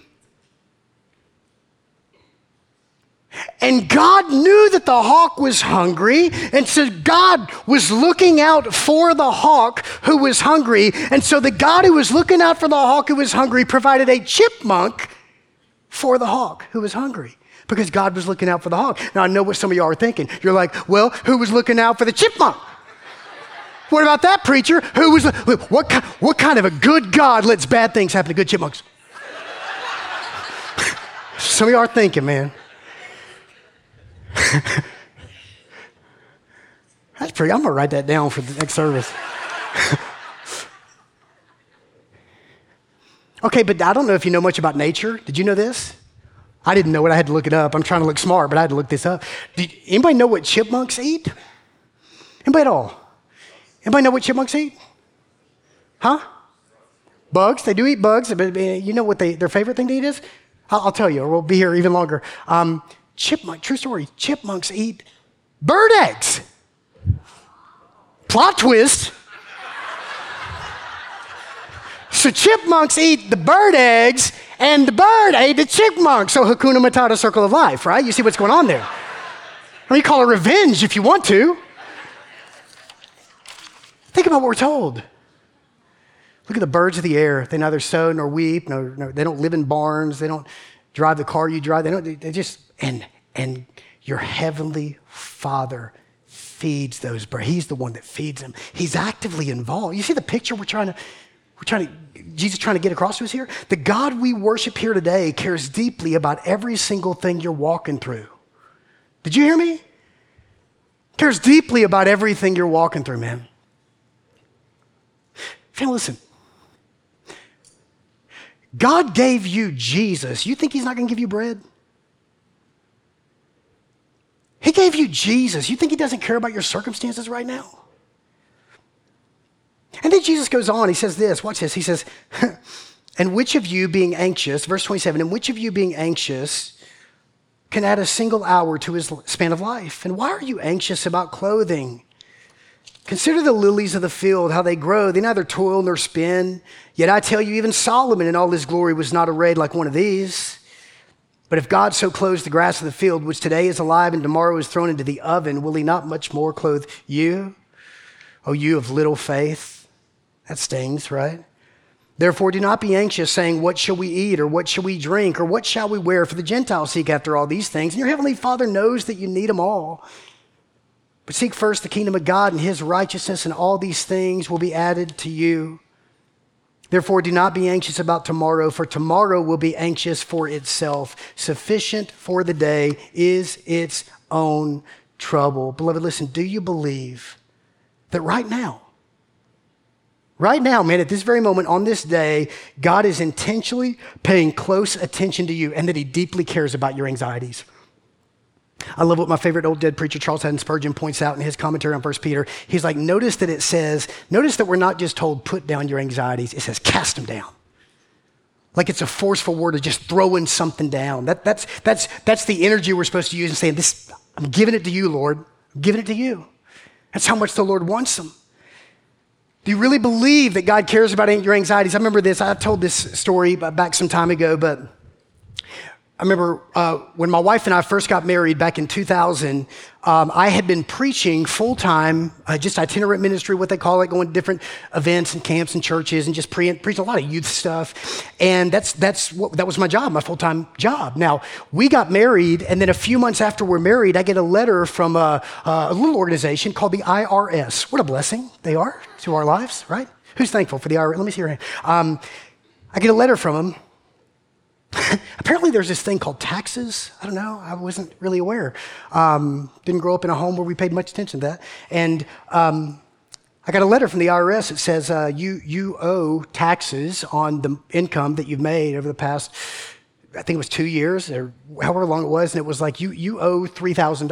And God knew that the hawk was hungry, and so God was looking out for the hawk who was hungry, and so the God who was looking out for the hawk who was hungry provided a chipmunk for the hawk who was hungry, because God was looking out for the hawk. Now, I know what some of y'all are thinking. You're like, well, who was looking out for the chipmunk? What about that preacher? What kind of a good God lets bad things happen to good chipmunks? Some of y'all are thinking, man. That's pretty. I'm going to write that down for the next service. Okay, but I don't know if you know much about nature. Did you know this? I didn't know it. I had to look it up. I'm trying to look smart, but I had to look this up. Anybody know what chipmunks eat? Anybody at all? Anybody know what chipmunks eat? Huh? Bugs, they do eat bugs. But you know what their favorite thing to eat is? I'll tell you, or we'll be here even longer. True story, chipmunks eat bird eggs. Plot twist. So chipmunks eat the bird eggs, and the bird ate the chipmunk. So Hakuna Matata, circle of life, right? You see what's going on there. I mean, you call it revenge if you want to. Think about what we're told. Look at the birds of the air. They neither sow nor weep. No, they don't live in barns. They don't drive the car you drive. They just, and your heavenly Father feeds those birds. He's the one that feeds them. He's actively involved. You see the picture Jesus trying to get across to us here? The God we worship here today cares deeply about every single thing you're walking through. Did you hear me? Cares deeply about everything you're walking through, man. Now listen. God gave you Jesus. You think he's not going to give you bread? He gave you Jesus. You think he doesn't care about your circumstances right now? And then Jesus goes on. He says this. Watch this. He says, and which of you being anxious, verse 27, and which of you being anxious can add a single hour to his span of life? And why are you anxious about clothing? Consider the lilies of the field, how they grow. They neither toil nor spin. Yet I tell you, even Solomon in all his glory was not arrayed like one of these. But if God so clothes the grass of the field, which today is alive and tomorrow is thrown into the oven, will he not much more clothe you? O you of little faith. That stings, right? Therefore, do not be anxious, saying, what shall we eat, or what shall we drink, or what shall we wear? For the Gentiles seek after all these things, and your heavenly Father knows that you need them all. But seek first the kingdom of God and his righteousness, and all these things will be added to you. Therefore, do not be anxious about tomorrow, for tomorrow will be anxious for itself. Sufficient for the day is its own trouble. Beloved, listen, do you believe that right now, man, at this very moment, on this day, God is intentionally paying close attention to you and that he deeply cares about your anxieties? I love what my favorite old dead preacher, Charles Haddon Spurgeon, points out in his commentary on 1 Peter. He's like, notice that we're not just told, put down your anxieties. It says, cast them down. Like it's a forceful word of just throwing something down. That's the energy we're supposed to use and saying, this, I'm giving it to you, Lord. I'm giving it to you. That's how much the Lord wants them. Do you really believe that God cares about your anxieties? I remember this. I've told this story back some time ago, but I remember when my wife and I first got married back in 2000, I had been preaching full-time, just itinerant ministry, what they call it, going to different events and camps and churches and just preaching a lot of youth stuff. And that was my job, my full-time job. Now, we got married, and then a few months after we're married, I get a letter from a little organization called the IRS. What a blessing they are to our lives, right? Who's thankful for the IRS? Let me see your hand. I get a letter from them. Apparently there's this thing called taxes. I don't know. I wasn't really aware. Didn't grow up in a home where we paid much attention to that. And I got a letter from the IRS that says you owe taxes on the income that you've made over the past, I think it was 2 years or however long it was. And it was like, you owe $3,000.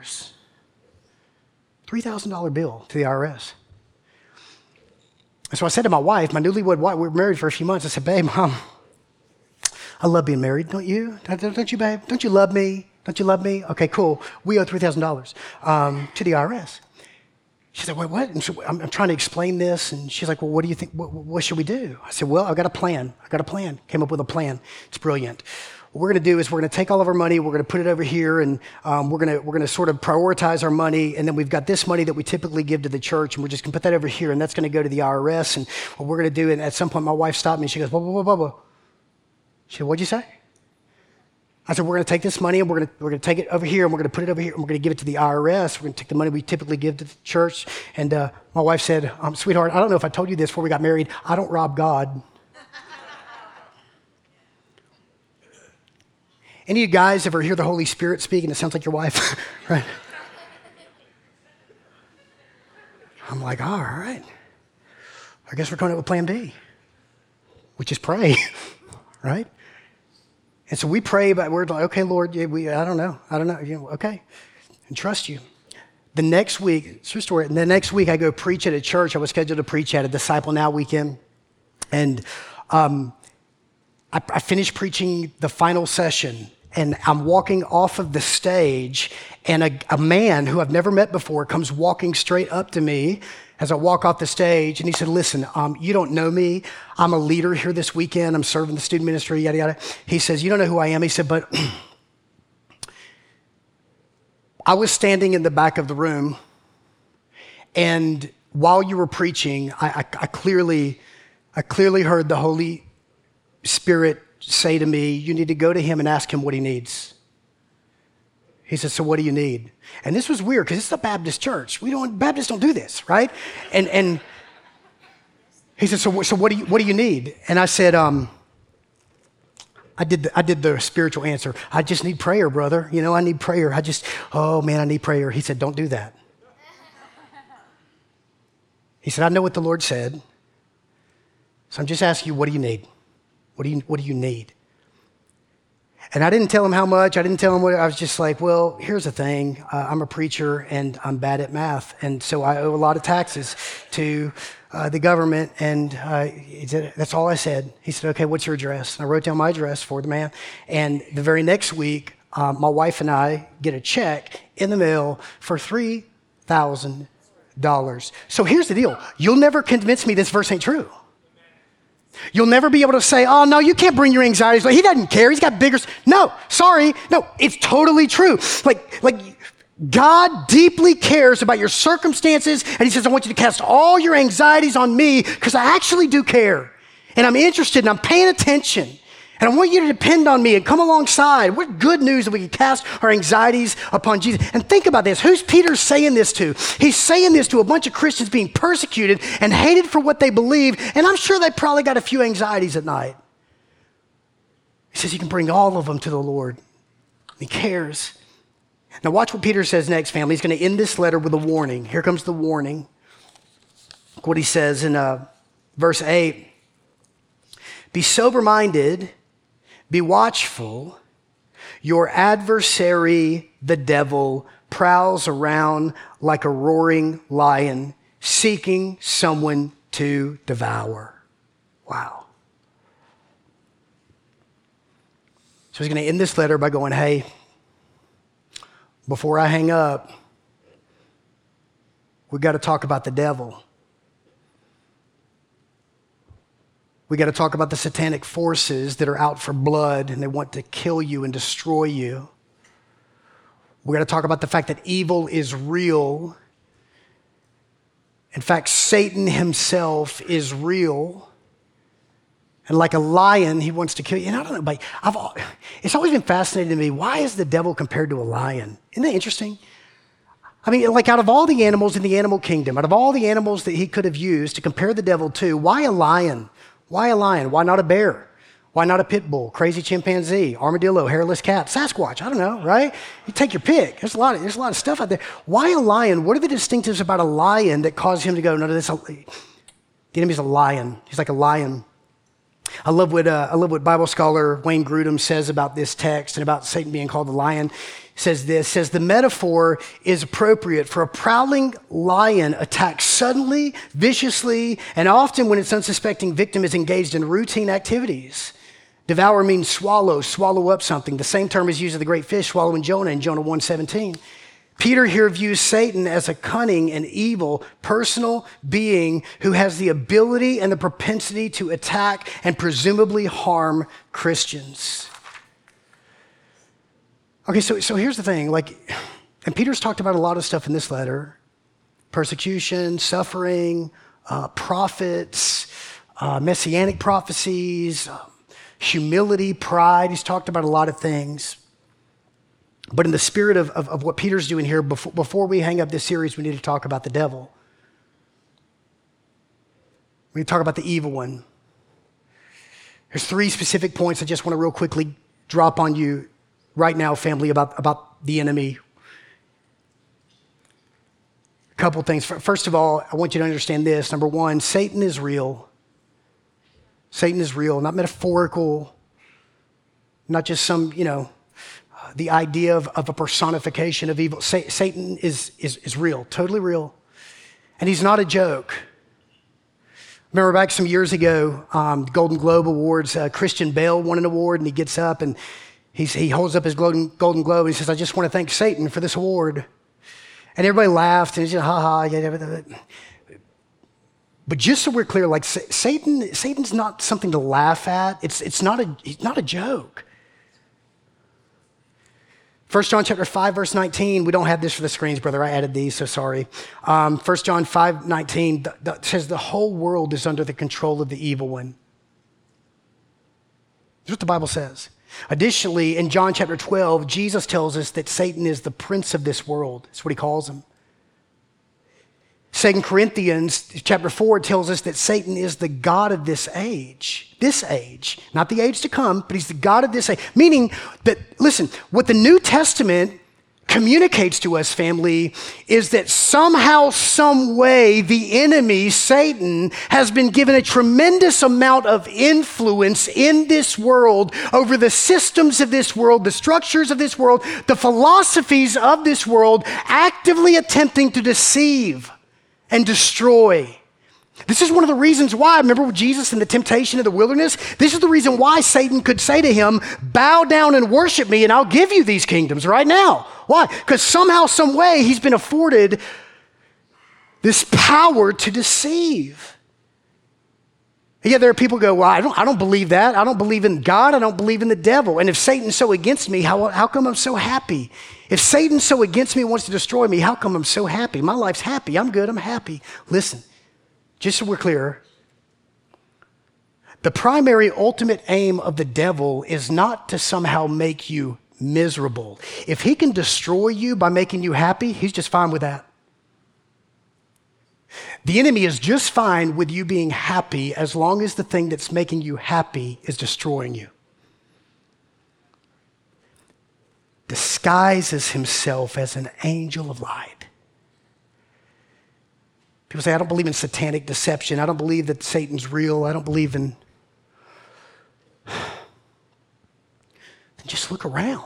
$3,000 bill to the IRS. And so I said to my wife, my newlywed wife, we were married for a few months. I said, babe, Mom, I love being married, don't you? Don't you, babe? Don't you love me? Don't you love me? Okay, cool. We owe $3,000 to the IRS. She said, wait, what? And so I'm trying to explain this, and she's like, well, what do you think? What should we do? I said, well, I've got a plan. Came up with a plan. It's brilliant. What we're going to do is we're going to take all of our money, we're going to put it over here, and we're going to sort of prioritize our money, and then we've got this money that we typically give to the church, and we're just going to put that over here, and that's going to go to the IRS, and what we're going to do, and at some point my wife stopped me, and she goes, whoa. She said, what'd you say? I said, we're going to take this money and we're going to take it over here and we're going to put it over here and we're going to give it to the IRS. We're going to take the money we typically give to the church. And my wife said, sweetheart, I don't know if I told you this before we got married. I don't rob God. Any of you guys ever hear the Holy Spirit speak and it sounds like your wife? Right? I'm like, all right. I guess we're coming up with plan B, which is pray, right? And so we pray, but we're like, okay, Lord, I don't know, okay, and trust you. The next week, it's true story, the next week I go preach at a church I was scheduled to preach at a Disciple Now weekend. And I finished preaching the final session, and I'm walking off of the stage, and a man who I've never met before comes walking straight up to me as I walk off the stage, and he said, listen, you don't know me. I'm a leader here this weekend. I'm serving the student ministry, yada, yada. He says, you don't know who I am. He said, but I was standing in the back of the room, and while you were preaching, I clearly heard the Holy Spirit say to me, you need to go to him and ask him what he needs. He said, so what do you need? And this was weird because it's a Baptist church. Baptists don't do this, right? And he said, so what do you need? And I said, I did the spiritual answer. I just need prayer, brother. I need prayer. I need prayer. He said, don't do that. He said, I know what the Lord said. So I'm just asking you, what do you need? What do you need? And I didn't tell him how much. I didn't tell him what. I was just like, well, here's the thing. I'm a preacher, and I'm bad at math. And so I owe a lot of taxes to the government. And he said, that's all I said. He said, okay, what's your address? And I wrote down my address for the man. And the very next week, my wife and I get a check in the mail for $3,000. So here's the deal. You'll never convince me this verse ain't true. You'll never be able to say, oh, no, you can't bring your anxieties. He doesn't care. He's got bigger. No, sorry. No, it's totally true. Like God deeply cares about your circumstances. And he says, I want you to cast all your anxieties on me because I actually do care. And I'm interested and I'm paying attention. And I want you to depend on me and come alongside. What good news that we can cast our anxieties upon Jesus. And think about this. Who's Peter saying this to? He's saying this to a bunch of Christians being persecuted and hated for what they believe. And I'm sure they probably got a few anxieties at night. He says you can bring all of them to the Lord. He cares. Now watch what Peter says next, family. He's going to end this letter with a warning. Here comes the warning. Look what he says in verse 8. Be sober-minded. Be watchful. Your adversary, the devil, prowls around like a roaring lion, seeking someone to devour. Wow. So he's going to end this letter by going, hey, before I hang up, we've got to talk about the devil. We got to talk about the satanic forces that are out for blood and they want to kill you and destroy you. We got to talk about the fact that evil is real. In fact, Satan himself is real. And like a lion, he wants to kill you. And I don't know, but it's always been fascinating to me. Why is the devil compared to a lion? Isn't that interesting? I mean, like out of all the animals in the animal kingdom, out of all the animals that he could have used to compare the devil to, why a lion? Why a lion? Why not a bear? Why not a pit bull, crazy chimpanzee, armadillo, hairless cat, Sasquatch? I don't know, right? You take your pick. There's a lot of stuff out there. Why a lion? What are the distinctives about a lion that cause him to go, no, the enemy's a lion. He's like a lion. I love what Bible scholar Wayne Grudem says about this text and about Satan being called the lion. Says the metaphor is appropriate for a prowling lion attacks suddenly, viciously, and often when its unsuspecting victim is engaged in routine activities. Devour means swallow up something. The same term is used of the great fish swallowing Jonah in Jonah 1:17. Peter here views Satan as a cunning and evil personal being who has the ability and the propensity to attack and presumably harm Christians. Okay, so here's the thing, and Peter's talked about a lot of stuff in this letter: persecution, suffering, prophets, messianic prophecies, humility, pride. He's talked about a lot of things. But in the spirit of what Peter's doing here, before we hang up this series, we need to talk about the devil. We need to talk about the evil one. There's 3 specific points I just want to real quickly drop on you right now, family, about the enemy. A couple things. First of all, I want you to understand this. Number 1, Satan is real. Satan is real, not metaphorical, not just some, the idea of a personification of evil. Satan is real, totally real. And he's not a joke. Remember back some years ago, Golden Globe Awards, Christian Bale won an award, and he gets up and he holds up his Golden Globe and he says, "I just want to thank Satan for this award." And everybody laughed and he said, "Ha ha." Yeah. But just so we're clear, like Satan's not something to laugh at. He's not a joke. 1 John chapter 5, verse 19, we don't have this for the screens, brother. I added these, so sorry. 1 John 5, 19 says the whole world is under the control of the evil one. That's what the Bible says. Additionally, in John chapter 12, Jesus tells us that Satan is the prince of this world. That's what he calls him. 2 Corinthians chapter 4 tells us that Satan is the god of this age, not the age to come, but he's the god of this age. Meaning that, listen, what the New Testament communicates to us, family, is that somehow, some way, the enemy, Satan, has been given a tremendous amount of influence in this world over the systems of this world, the structures of this world, the philosophies of this world, actively attempting to deceive and destroy. This is one of the reasons why, remember with Jesus in the temptation of the wilderness? This is the reason why Satan could say to him, "Bow down and worship me and I'll give you these kingdoms right now." Why? Because somehow, some way, he's been afforded this power to deceive. Yeah, there are people who go, "Well, I don't believe that. I don't believe in God. I don't believe in the devil. And if Satan's so against me, how come I'm so happy? If Satan's so against me and wants to destroy me, how come I'm so happy? My life's happy. I'm good. I'm happy." Listen, just so we're clear, the primary ultimate aim of the devil is not to somehow make you miserable. If he can destroy you by making you happy, he's just fine with that. The enemy is just fine with you being happy as long as the thing that's making you happy is destroying you. Disguises himself as an angel of light. People say, "I don't believe in satanic deception. I don't believe that Satan's real. I don't believe in..." Then just look around.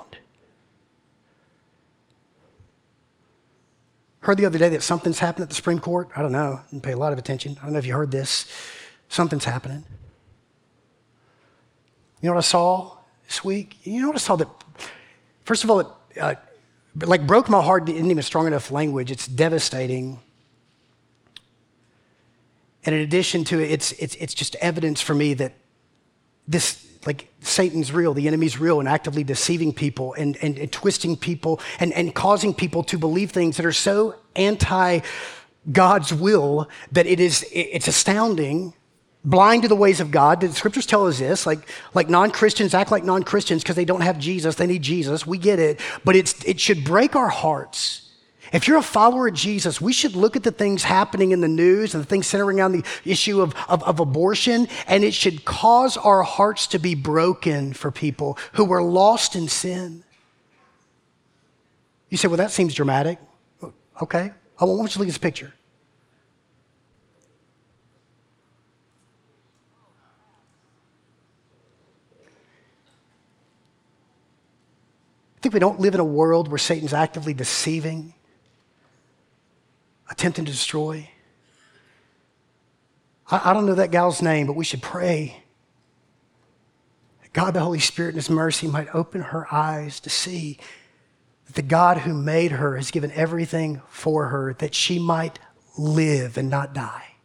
Heard the other day that something's happened at the Supreme Court. I don't know. Didn't pay a lot of attention. I don't know if you heard this. Something's happening. You know what I saw this week? You know what I saw that, first of all, it broke my heart. It isn't even strong enough language. It's devastating. And in addition to it, it's just evidence for me that this, like, Satan's real, the enemy's real, and actively deceiving people and twisting people and causing people to believe things that are so anti-God's will that it's astounding, blind to the ways of God. The scriptures tell us this, like non-Christians act like non-Christians because they don't have Jesus. They need Jesus. We get it. But it should break our hearts. If you're a follower of Jesus, we should look at the things happening in the news and the things centering around the issue of abortion, and it should cause our hearts to be broken for people who are lost in sin. You say, "Well, that seems dramatic." Okay. I want you to look at this picture. I think we don't live in a world where Satan's actively deceiving, attempting to destroy. I don't know that gal's name, but we should pray that God, the Holy Spirit, in His mercy might open her eyes to see that the God who made her has given everything for her that she might live and not die.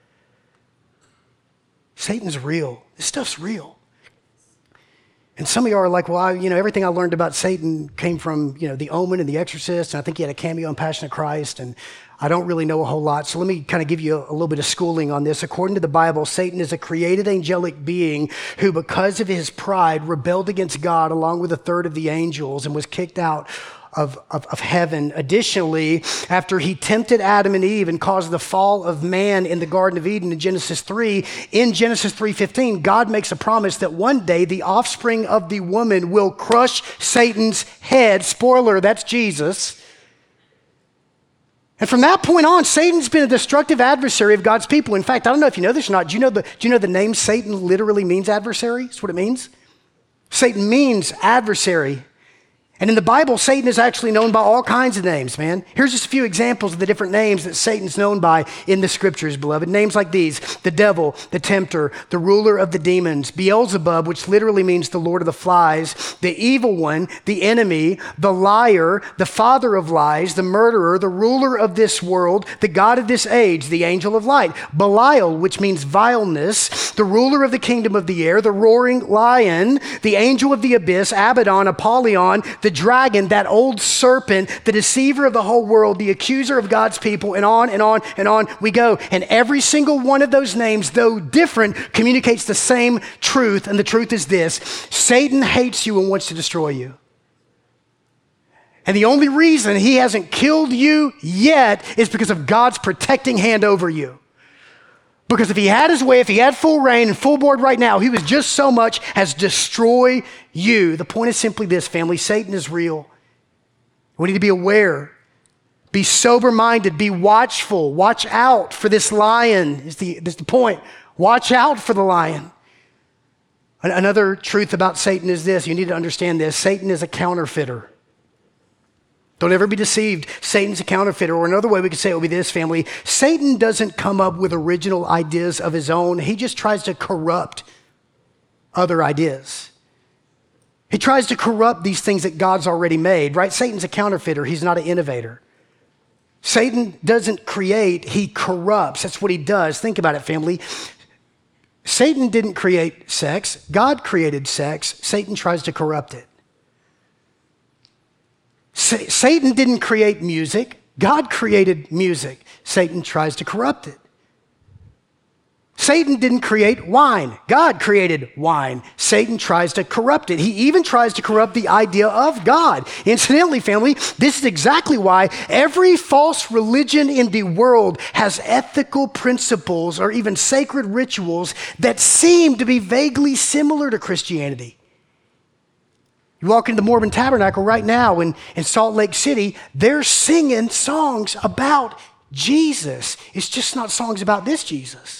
Satan's real. This stuff's real. And some of you are like, "Well, everything I learned about Satan came from, The Omen and The Exorcist, and I think he had a cameo in Passion of Christ, and I don't really know a whole lot." So let me kind of give you a little bit of schooling on this. According to the Bible, Satan is a created angelic being who, because of his pride, rebelled against God along with a third of the angels and was kicked out of heaven. Additionally, after he tempted Adam and Eve and caused the fall of man in the Garden of Eden in Genesis 3, in Genesis 3:15, God makes a promise that one day the offspring of the woman will crush Satan's head. Spoiler, that's Jesus. And from that point on, Satan's been a destructive adversary of God's people. In fact, I don't know if you know this or not. Do you know the name Satan literally means adversary? That's what it means. Satan means adversary. And in the Bible, Satan is actually known by all kinds of names, man. Here's just a few examples of the different names that Satan's known by in the scriptures, beloved. Names like these: the devil, the tempter, the ruler of the demons, Beelzebub, which literally means the Lord of the Flies, the evil one, the enemy, the liar, the father of lies, the murderer, the ruler of this world, the god of this age, the angel of light, Belial, which means vileness, the ruler of the kingdom of the air, the roaring lion, the angel of the abyss, Abaddon, Apollyon, the dragon, that old serpent, the deceiver of the whole world, the accuser of God's people, and on and on and on we go. And every single one of those names, though different, communicates the same truth. And the truth is this: Satan hates you and wants to destroy you. And the only reason he hasn't killed you yet is because of God's protecting hand over you. Because if he had his way, if he had full reign and full board right now, he was just so much as destroy you. The point is simply this, family: Satan is real. We need to be aware, be sober-minded, be watchful, watch out for this lion is the point. Watch out for the lion. Another truth about Satan is this: you need to understand this: Satan is a counterfeiter. Don't ever be deceived. Satan's a counterfeiter. Or another way we could say it would be this, family: Satan doesn't come up with original ideas of his own. He just tries to corrupt other ideas. He tries to corrupt these things that God's already made, right? Satan's a counterfeiter. He's not an innovator. Satan doesn't create, he corrupts. That's what he does. Think about it, family. Satan didn't create sex. God created sex. Satan tries to corrupt it. Satan didn't create music. God created music. Satan tries to corrupt it. Satan didn't create wine. God created wine. Satan tries to corrupt it. He even tries to corrupt the idea of God. Incidentally, family, this is exactly why every false religion in the world has ethical principles or even sacred rituals that seem to be vaguely similar to Christianity. You walk into the Mormon Tabernacle right now in Salt Lake City, they're singing songs about Jesus. It's just not songs about this Jesus.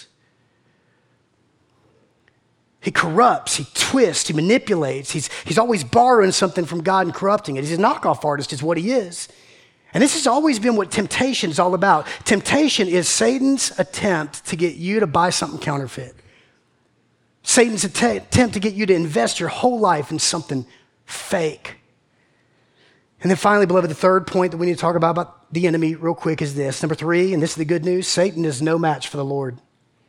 He corrupts, he twists, he manipulates. He's always borrowing something from God and corrupting it. He's a knockoff artist is what he is. And this has always been what temptation is all about. Temptation is Satan's attempt to get you to buy something counterfeit. Satan's attempt to get you to invest your whole life in something fake. And then finally, beloved, the third point that we need to talk about the enemy real quick is this. Number 3, and this is the good news: Satan is no match for the Lord.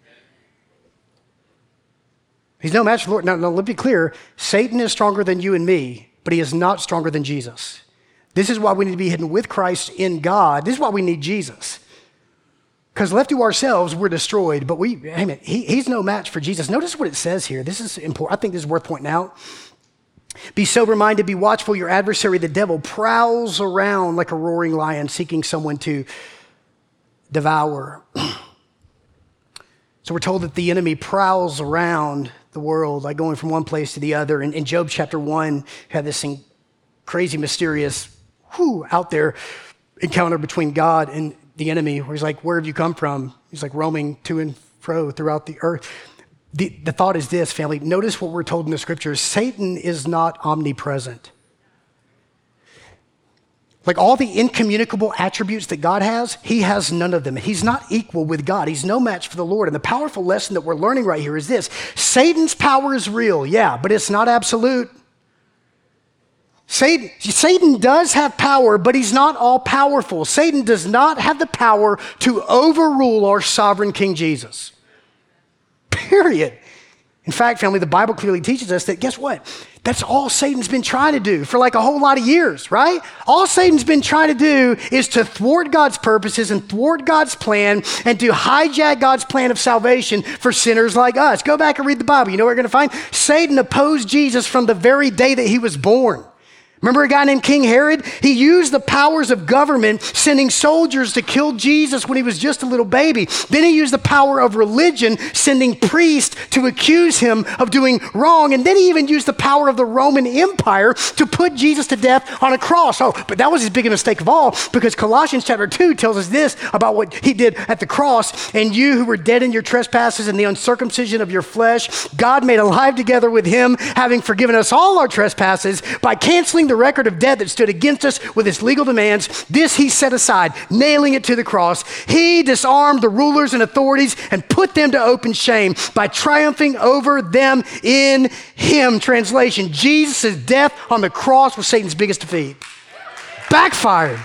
He's no match for the Lord. Now, let me be clear. Satan is stronger than you and me, but he is not stronger than Jesus. This is why we need to be hidden with Christ in God. This is why we need Jesus. Because left to ourselves, we're destroyed, but he's no match for Jesus. Notice what it says here. This is important. I think this is worth pointing out. Be sober-minded, be watchful. Your adversary, the devil, prowls around like a roaring lion, seeking someone to devour. So we're told that the enemy prowls around the world, like going from one place to the other. In Job chapter 1, had this crazy, mysterious, out there encounter between God and the enemy, where he's like, "Where have you come from?" He's like roaming to and fro throughout the earth. The thought is this, family. Notice what we're told in the scriptures. Satan is not omnipresent. Like all the incommunicable attributes that God has, he has none of them. He's not equal with God. He's no match for the Lord. And the powerful lesson that we're learning right here is this: Satan's power is real, yeah, but it's not absolute. Satan does have power, but he's not all powerful. Satan does not have the power to overrule our sovereign King Jesus. Period. In fact, family, the Bible clearly teaches us that, guess what? That's all Satan's been trying to do for like a whole lot of years, right? All Satan's been trying to do is to thwart God's purposes and thwart God's plan and to hijack God's plan of salvation for sinners like us. Go back and read the Bible. You know what you're going to find? Satan opposed Jesus from the very day that he was born. Remember a guy named King Herod? He used the powers of government, sending soldiers to kill Jesus when he was just a little baby. Then he used the power of religion, sending priests to accuse him of doing wrong. And then he even used the power of the Roman Empire to put Jesus to death on a cross. Oh, but that was his biggest mistake of all, because Colossians chapter 2 tells us this about what he did at the cross. "And you who were dead in your trespasses and the uncircumcision of your flesh, God made alive together with him, having forgiven us all our trespasses by canceling canceling the record of debt that stood against us with its legal demands. This he set aside, nailing it to the cross. He disarmed the rulers and authorities and put them to open shame by triumphing over them in him. Translation, Jesus' death on the cross was Satan's biggest defeat. Backfired.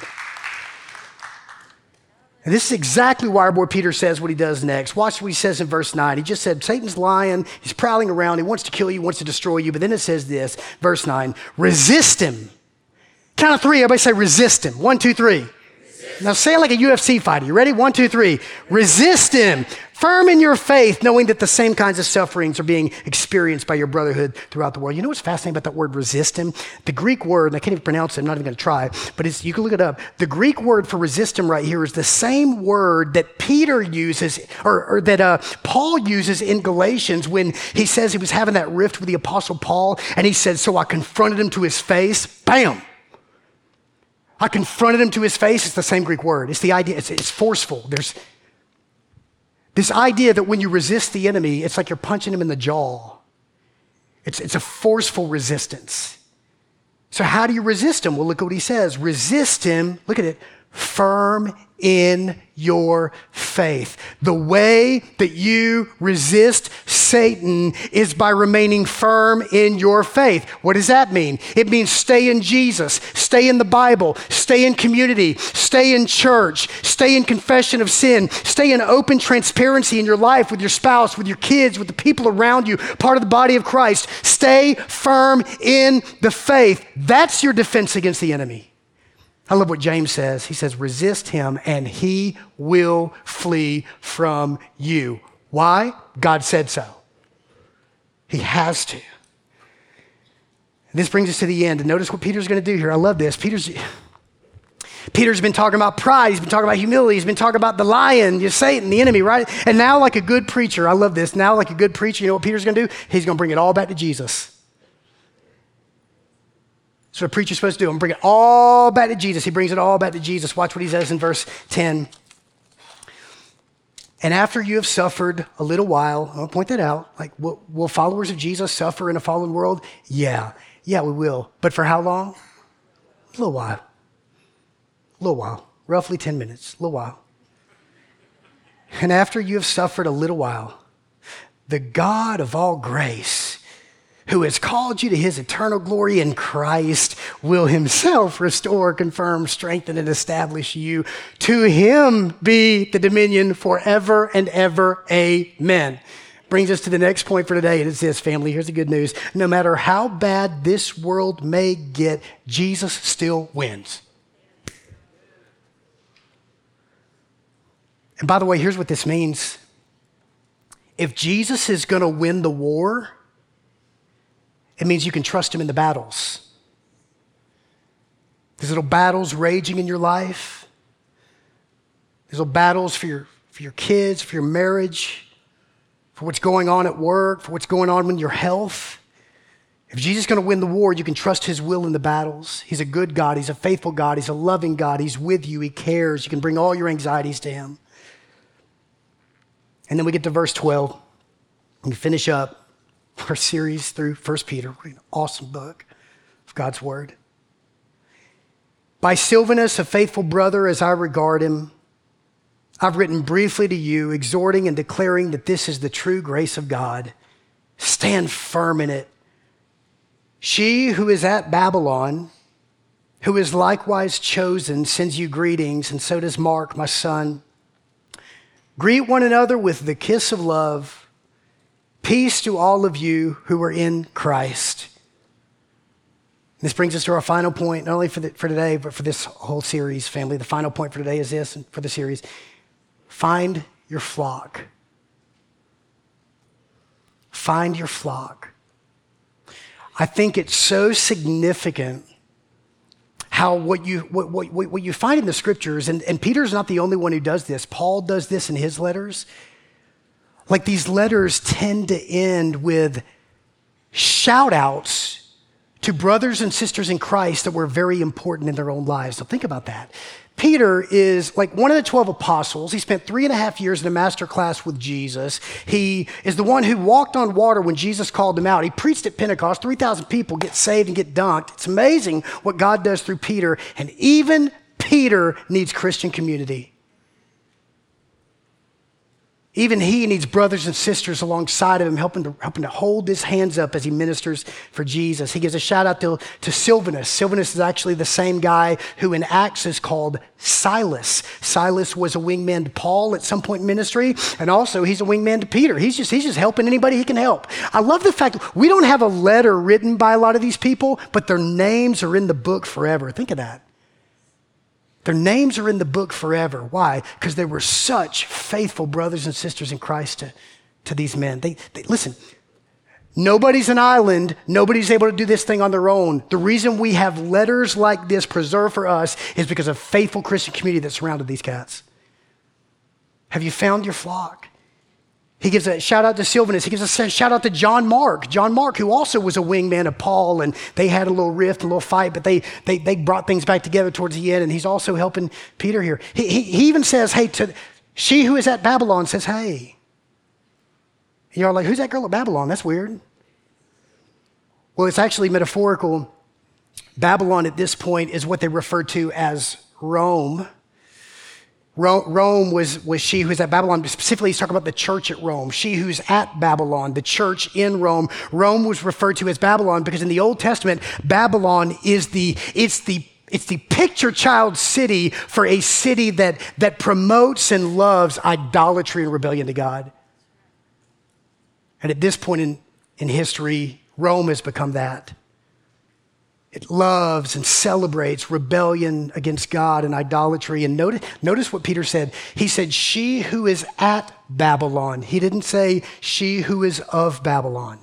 And this is exactly why our boy Peter says what he does next. Watch what he says in verse 9. He just said, Satan's lying. He's prowling around. He wants to kill you, wants to destroy you. But then it says this, verse 9, resist him. Count of three. Everybody say resist him. 1, 2, 3. Now say it like a UFC fighter. You ready? 1, 2, 3. Resist him. Firm in your faith, knowing that the same kinds of sufferings are being experienced by your brotherhood throughout the world. You know what's fascinating about that word resist him? The Greek word, and I can't even pronounce it, I'm not even going to try, but you can look it up. The Greek word for resist him right here is the same word that Peter uses, or that Paul uses in Galatians when he says he was having that rift with the Apostle Paul, and he said, so I confronted him to his face. Bam! I confronted him to his face. It's the same Greek word. It's the idea, it's forceful. There's this idea that when you resist the enemy, it's like you're punching him in the jaw. It's a forceful resistance. So how do you resist him? Well, look at what he says. Resist him, look at it, firm in your faith. The way that you resist Satan is by remaining firm in your faith. What does that mean? It means stay in Jesus, stay in the Bible, stay in community, stay in church, stay in confession of sin, stay in open transparency in your life with your spouse, with your kids, with the people around you, part of the body of Christ. Stay firm in the faith. That's your defense against the enemy. I love what James says. He says, resist him and he will flee from you. Why? God said so. He has to. And this brings us to the end. And notice what Peter's going to do here. I love this. Peter's been talking about pride. He's been talking about humility. He's been talking about the lion, Satan, the enemy, right? And now like a good preacher, I love this. Now like a good preacher, you know what Peter's going to do? He's going to bring it all back to Jesus. That's what a preacher's supposed to do. I'm bring it all back to Jesus. He brings it all back to Jesus. Watch what he says in verse 10. And after you have suffered a little while, I'll point that out. Like, will followers of Jesus suffer in a fallen world? Yeah, we will. But for how long? A little while. Roughly 10 minutes, a little while. And after you have suffered a little while, the God of all grace, who has called you to his eternal glory in Christ, will himself restore, confirm, strengthen, and establish you. To him be the dominion forever and ever. Amen. Brings us to the next point for today, and it's this, family. Here's the good news. No matter how bad this world may get, Jesus still wins. And by the way, here's what this means. If Jesus is going to win the war, it means you can trust him in the battles. There's little battles raging in your life. There's little battles for your kids, for your marriage, for what's going on at work, for what's going on with your health. If Jesus is going to win the war, you can trust his will in the battles. He's a good God. He's a faithful God. He's a loving God. He's with you. He cares. You can bring all your anxieties to him. And then we get to verse 12. We finish up our series through 1 Peter, an awesome book of God's word. By Silvanus, a faithful brother as I regard him, I've written briefly to you, exhorting and declaring that this is the true grace of God. Stand firm in it. She who is at Babylon, who is likewise chosen, sends you greetings, and so does Mark, my son. Greet one another with the kiss of love. Peace to all of you who are in Christ. This brings us to our final point, not only for today, but for this whole series, family. The final point for today is this, and for the series. Find your flock. Find your flock. I think it's so significant how what you find in the scriptures, and Peter's not the only one who does this. Paul does this in his letters. Like these letters tend to end with shout outs to brothers and sisters in Christ that were very important in their own lives. So think about that. Peter is like one of the 12 apostles. He spent 3.5 years in a master class with Jesus. He is the one who walked on water when Jesus called him out. He preached at Pentecost. 3,000 people get saved and get dunked. It's amazing what God does through Peter. And even Peter needs Christian community. Even he needs brothers and sisters alongside of him, helping to hold his hands up as he ministers for Jesus. He gives a shout out to Silvanus. Silvanus is actually the same guy who in Acts is called Silas. Silas was a wingman to Paul at some point in ministry, and also he's a wingman to Peter. He's just helping anybody he can help. I love the fact that we don't have a letter written by a lot of these people, but their names are in the book forever. Think of that. Their names are in the book forever. Why? Because they were such faithful brothers and sisters in Christ to these men. They listen, nobody's an island. Nobody's able to do this thing on their own. The reason we have letters like this preserved for us is because of faithful Christian community that surrounded these cats. Have you found your flock? He gives a shout out to Silvanus. He gives a shout out to John Mark. John Mark, who also was a wingman of Paul, and they had a little rift, a little fight, but they brought things back together towards the end, and he's also helping Peter here. He even says, hey, to she who is at Babylon says, hey. And you're like, who's that girl at Babylon? That's weird. Well, it's actually metaphorical. Babylon at this point is what they refer to as Rome. Rome was she who's at Babylon. Specifically, he's talking about the church at Rome. She who's at Babylon, the church in Rome. Rome was referred to as Babylon because in the Old Testament, Babylon is the picture child city for a city that promotes and loves idolatry and rebellion to God. And at this point in history, Rome has become that. It loves and celebrates rebellion against God and idolatry. And notice what Peter said. He said, she who is at Babylon. He didn't say she who is of Babylon.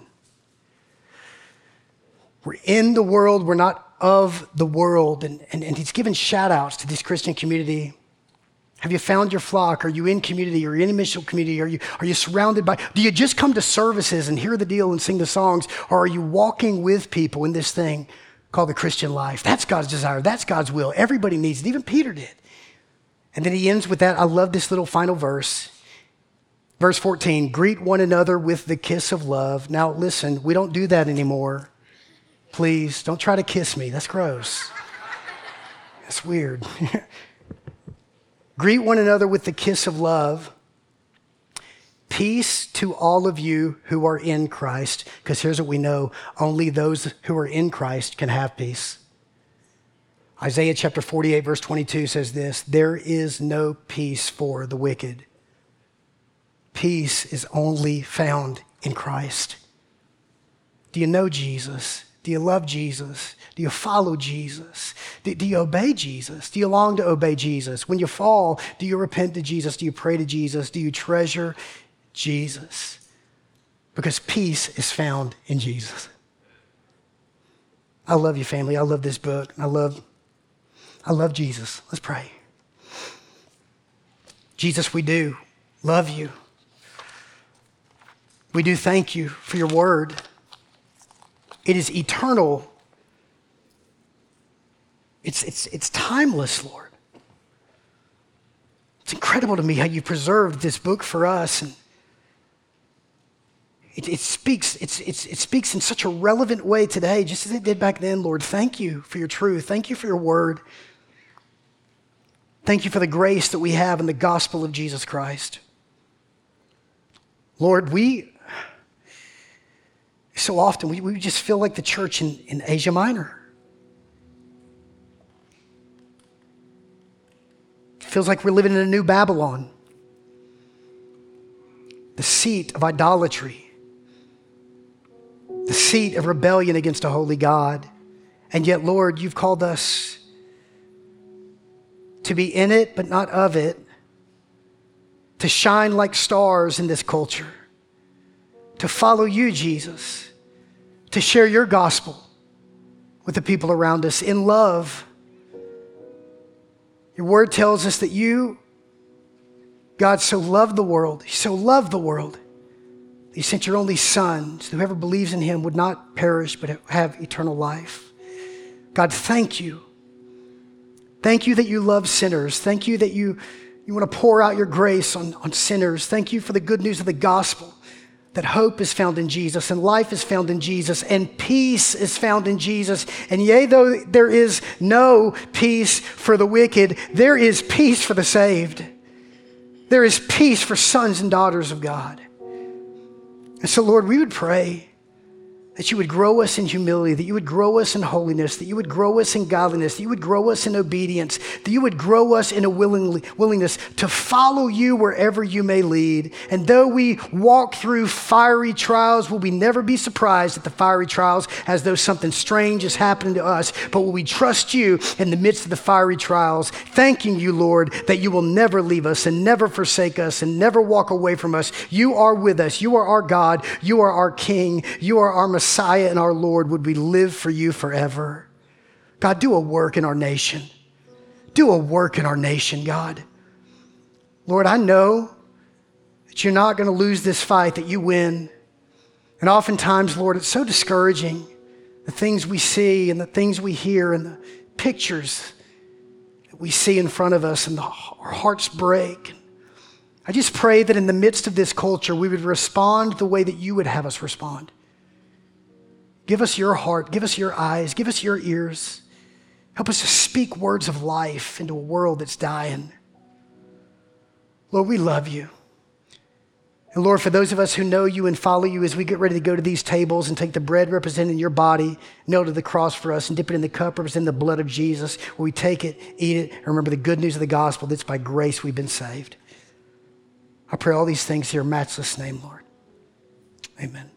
We're in the world. We're not of the world. And he's given shout outs to this Christian community. Have you found your flock? Are you in community? Are you in a missional community? Are you surrounded by, do you just come to services and hear the deal and sing the songs? Or are you walking with people in this thing called the Christian life? That's God's desire. That's God's will. Everybody needs it. Even Peter did. And then he ends with that. I love this little final verse. Verse 14, greet one another with the kiss of love. Now listen, we don't do that anymore. Please don't try to kiss me. That's gross. That's weird. Greet one another with the kiss of love. Peace to all of you who are in Christ, because here's what we know, only those who are in Christ can have peace. Isaiah chapter 48, verse 22 says this, there is no peace for the wicked. Peace is only found in Christ. Do you know Jesus? Do you love Jesus? Do you follow Jesus? Do you obey Jesus? Do you long to obey Jesus? When you fall, do you repent to Jesus? Do you pray to Jesus? Do you treasure Jesus? Because peace is found in Jesus. I love you, family. I love this book. I love Jesus. Let's pray. Jesus, we do love you. We do thank you for your word. It is eternal. It's timeless, Lord. It's incredible to me how you preserved this book for us. And it speaks in such a relevant way today, just as it did back then, Lord. Thank you for your truth. Thank you for your word. Thank you for the grace that we have in the gospel of Jesus Christ. Lord, so often we just feel like the church in Asia Minor. It feels like we're living in a new Babylon, the seat of idolatry, the seat of rebellion against a holy God. And yet, Lord, you've called us to be in it, but not of it, to shine like stars in this culture, to follow you, Jesus, to share your gospel with the people around us in love. Your word tells us that you, God, so loved the world. He so loved the world. He sent your only son, so whoever believes in him would not perish, but have eternal life. God, thank you. Thank you that you love sinners. Thank you that you want to pour out your grace on sinners. Thank you for the good news of the gospel, that hope is found in Jesus, and life is found in Jesus, and peace is found in Jesus. And yea, though there is no peace for the wicked, there is peace for the saved. There is peace for sons and daughters of God. And so, Lord, we would pray that you would grow us in humility, that you would grow us in holiness, that you would grow us in godliness, that you would grow us in obedience, that you would grow us in a willingness to follow you wherever you may lead. And though we walk through fiery trials, will we never be surprised at the fiery trials as though something strange is happening to us, but will we trust you in the midst of the fiery trials, thanking you, Lord, that you will never leave us and never forsake us and never walk away from us. You are with us. You are our God. You are our King. You are our Messiah and our Lord. Would we live for you forever? God, do a work in our nation. Do a work in our nation, God. Lord, I know that you're not going to lose this fight, that you win. And oftentimes, Lord, it's so discouraging, the things we see and the things we hear and the pictures that we see in front of us, and our hearts break. I just pray that in the midst of this culture, we would respond the way that you would have us respond. Give us your heart, give us your eyes, give us your ears. Help us to speak words of life into a world that's dying. Lord, we love you. And Lord, for those of us who know you and follow you, as we get ready to go to these tables and take the bread representing your body, nailed to the cross for us, and dip it in the cup representing the blood of Jesus, where we take it, eat it, and remember the good news of the gospel, that's by grace we've been saved. I pray all these things in your matchless name, Lord. Amen.